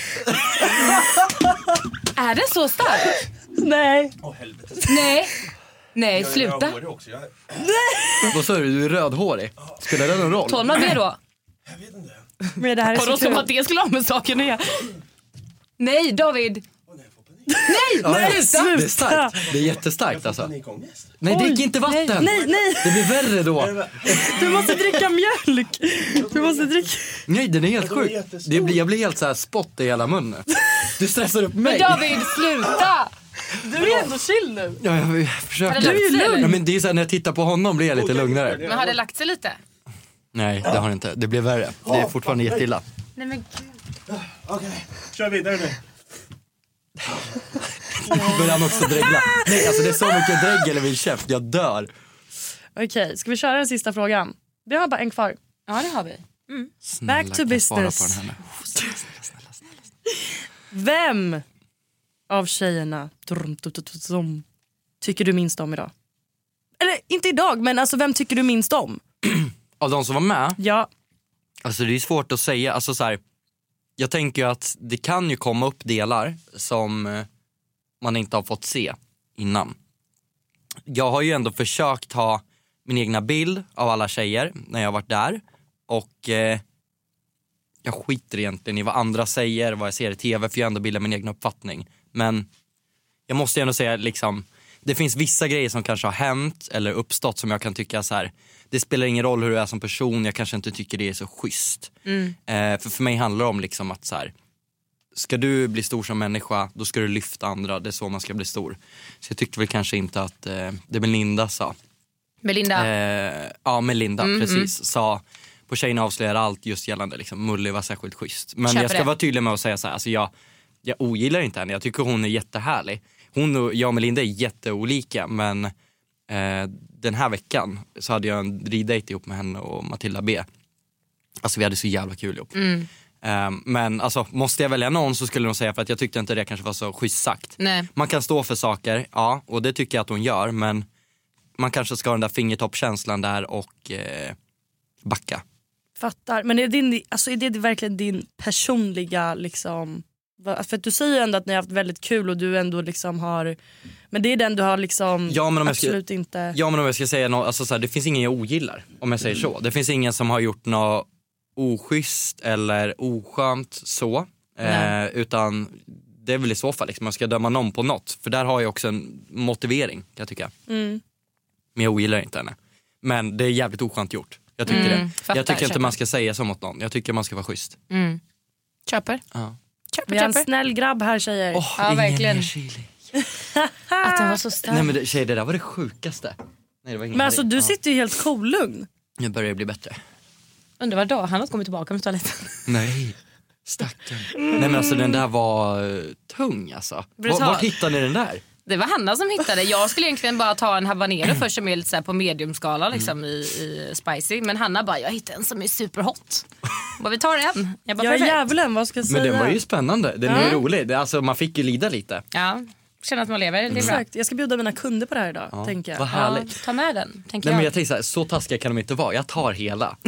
Är den så stark? Nej. Åh, helvete. Nej. Nej, jag sluta. Jag också. Jag... Nej. Vad sa du? Du är rödhårig. Spelar det någon roll? Tål man det då? Jag vet inte. Men det här är så som att det skulle ha med saken att göra. Nej, David. Nej, ja, nej, sluta. Det är starkt. Det är jättestarkt alltså. Nej, drick inte vatten. Nej, nej. Det blir värre då. Du måste dricka mjölk. Du måste dricka. Nej, den är helt sjuk. Det blir, jag blir helt så här spott i hela munnen. Du stressar upp mig. Men David, sluta. Du är ändå chill nu. Ja, jag, jag försöker. Du är ju lugn. Ja, men det är så här, när jag tittar på honom blir jag lite lugnare. Men har det lagt sig lite? Nej, det har det inte. Det blir värre. Det är fortfarande jätteilla. Nej men gud. Okej, kör vidare nu. Börjar han också dregla. Nej, alltså det är så mycket dregel i min käft. Jag dör. Okej, ska vi köra den sista frågan? Vi har bara en kvar. Ja, det har vi. Mm. Snälla, back to business. Snälla, snälla, snälla. Vem av tjejerna tycker du minst om idag? Eller inte idag, men alltså vem tycker du minst om? Av de som var med? Ja. Alltså det är svårt att säga. Alltså så här, jag tänker ju att det kan ju komma upp delar som man inte har fått se innan. Jag har ju ändå försökt ha min egna bild av alla tjejer när jag har varit där. Och eh, jag skiter egentligen i vad andra säger, vad jag ser i tv, för jag ändå bildar min egen uppfattning. Men jag måste ändå säga liksom, det finns vissa grejer som kanske har hänt eller uppstått som jag kan tycka så här, det spelar ingen roll hur du är som person, jag kanske inte tycker det är så schysst. Mm. Eh, för för mig handlar det om liksom att så här, ska du bli stor som människa, då ska du lyfta andra. Det är så man ska bli stor. Så jag tyckte väl kanske inte att eh, det Melinda sa. Melinda? Eh, ja, Melinda, mm, precis. Mm. Sa på Tjejerna avslöjar allt just gällande. Liksom, Mulli var särskilt schysst. Men Köper jag ska det. vara tydlig med att säga så här. Alltså jag, jag ogillar inte henne. Jag tycker hon är jättehärlig. Hon och jag och Melinda är jätteolika. Men eh, den här veckan så hade jag en ridejt ihop med henne och Matilda B. Alltså vi hade så jävla kul ihop. Mm. Um, men alltså, måste jag välja någon så skulle jag nog säga, för att jag tyckte inte det kanske var så schysst sagt. Nej. Man kan stå för saker, ja, och det tycker jag att hon gör. Men man kanske ska ha den där fingertoppkänslan där och eh, backa. Fattar, men är, din, alltså är det verkligen din personliga liksom, för att du säger ändå att ni har haft väldigt kul och du ändå liksom har, men det är den du har liksom ja, men om absolut jag ska, inte. Ja, men om jag ska säga något, alltså så här, det finns ingen jag ogillar, om jag säger så. Det finns ingen som har gjort något oschysst eller oskönt så, eh, utan det är väl i så fall liksom, man ska döma någon på något, för där har jag också en motivering, kan jag tycka. Mm. Men jag ogillar inte henne. Men det är jävligt oskönt gjort. Jag tycker Mm, det. fattar, jag tycker inte köper. man ska säga så mot någon. Jag tycker man ska vara schysst. Mm. Köper. Ja. Köper, Vi har en köper. snäll grabb här, tjejer. Oh, Ja, verkligen. Chili. Att den var så stark. Nej men det, tjej, det där var det sjukaste. Nej, det var ingen Men alltså grej. du Ja. sitter ju helt cool-lugn. Nu börjar det bli bättre. Undrar vad då? Han har kommit tillbaka med toaletten. Nej, stackarn. Nej men alltså den där var uh, tung alltså. Var, Brutal. vart hittade ni den där? Det var Hanna som hittade. Jag skulle egentligen bara ta en habanero först som är lite så här på mediumskala liksom, i, i spicy. Men Hanna bara, jag hittade en som är superhot. Bara, vi tar en. Jag bara, Jag är perfekt. djävulen, vad ska jag säga? Men den var ju spännande. Den är ju rolig. Det, alltså man fick ju lida lite. Ja, känner att man lever. Det är bra. Exakt, jag ska bjuda mina kunder på det här idag, Ja, tänker jag. vad Ja, härligt. ta med den, tänker Nej jag. men jag tänkte så här, så taskiga kan de inte vara. Jag tar hela.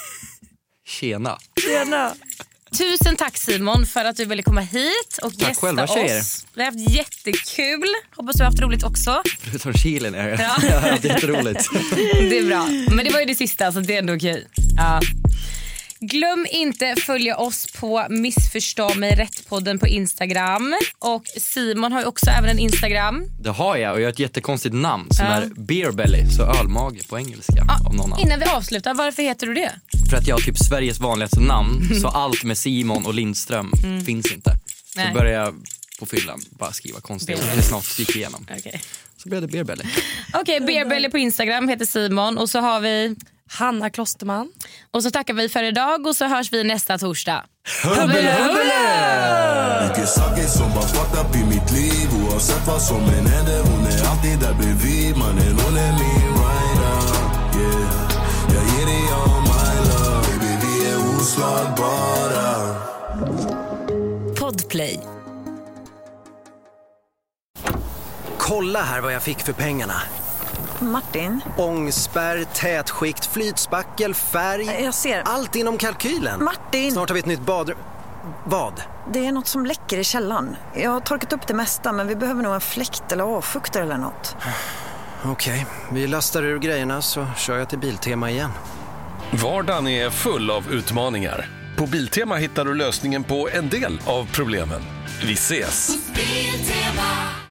Tjena. Tjena. Tusen tack Simon för att du ville komma hit och Tack gästa själva, tjejer. oss. Vi har haft jättekul. Hoppas du har haft roligt också. Förutom chilen är Ja. jag har haft jätteroligt. Det är bra. Men det var ju det sista, så det är ändå okej. Ja. Glöm inte följa oss på Missförstå mig rätt-podden på Instagram. Och Simon har ju också även en Instagram. Det har jag, och jag har ett jättekonstigt namn som Ja. är Beer Belly, så ölmage på engelska. Ja, av någon annan. innan vi avslutar, varför heter du det? För att jag har typ Sveriges vanligaste namn, så allt med Simon och Lindström finns inte. Så Nej. börjar jag på fyllan bara skriva konstiga ord. Eller snart gick igenom. Okej, Så blev det Beer Belly. okay, Beerbelly på Instagram heter Simon. Och så har vi Hanna Klosterman. Och så tackar vi för idag och så hörs vi nästa torsdag. Hubbele, hubbele! Mycket saker som bara fucked up i mitt liv. Oavsett vad som än händer, hon är alltid där bredvid. Mannen, hon är min rider. Yeah, jag ger dig all my love. Baby, vi är oslagbara. Podplay. Kolla här vad jag fick för pengarna. Martin, Ångspärr, tätskikt, flytspackel, färg. jag ser. Allt inom kalkylen. Martin! Snart har vi ett nytt badrum. Vad? Det är något som läcker i källaren. Jag har torkat upp det mesta, men vi behöver nog en fläkt eller avfuktare eller något. Okej, vi lastar ur grejerna så kör jag till Biltema igen. Vardagen är full av utmaningar. På Biltema hittar du lösningen på en del av problemen. Vi ses! Biltema.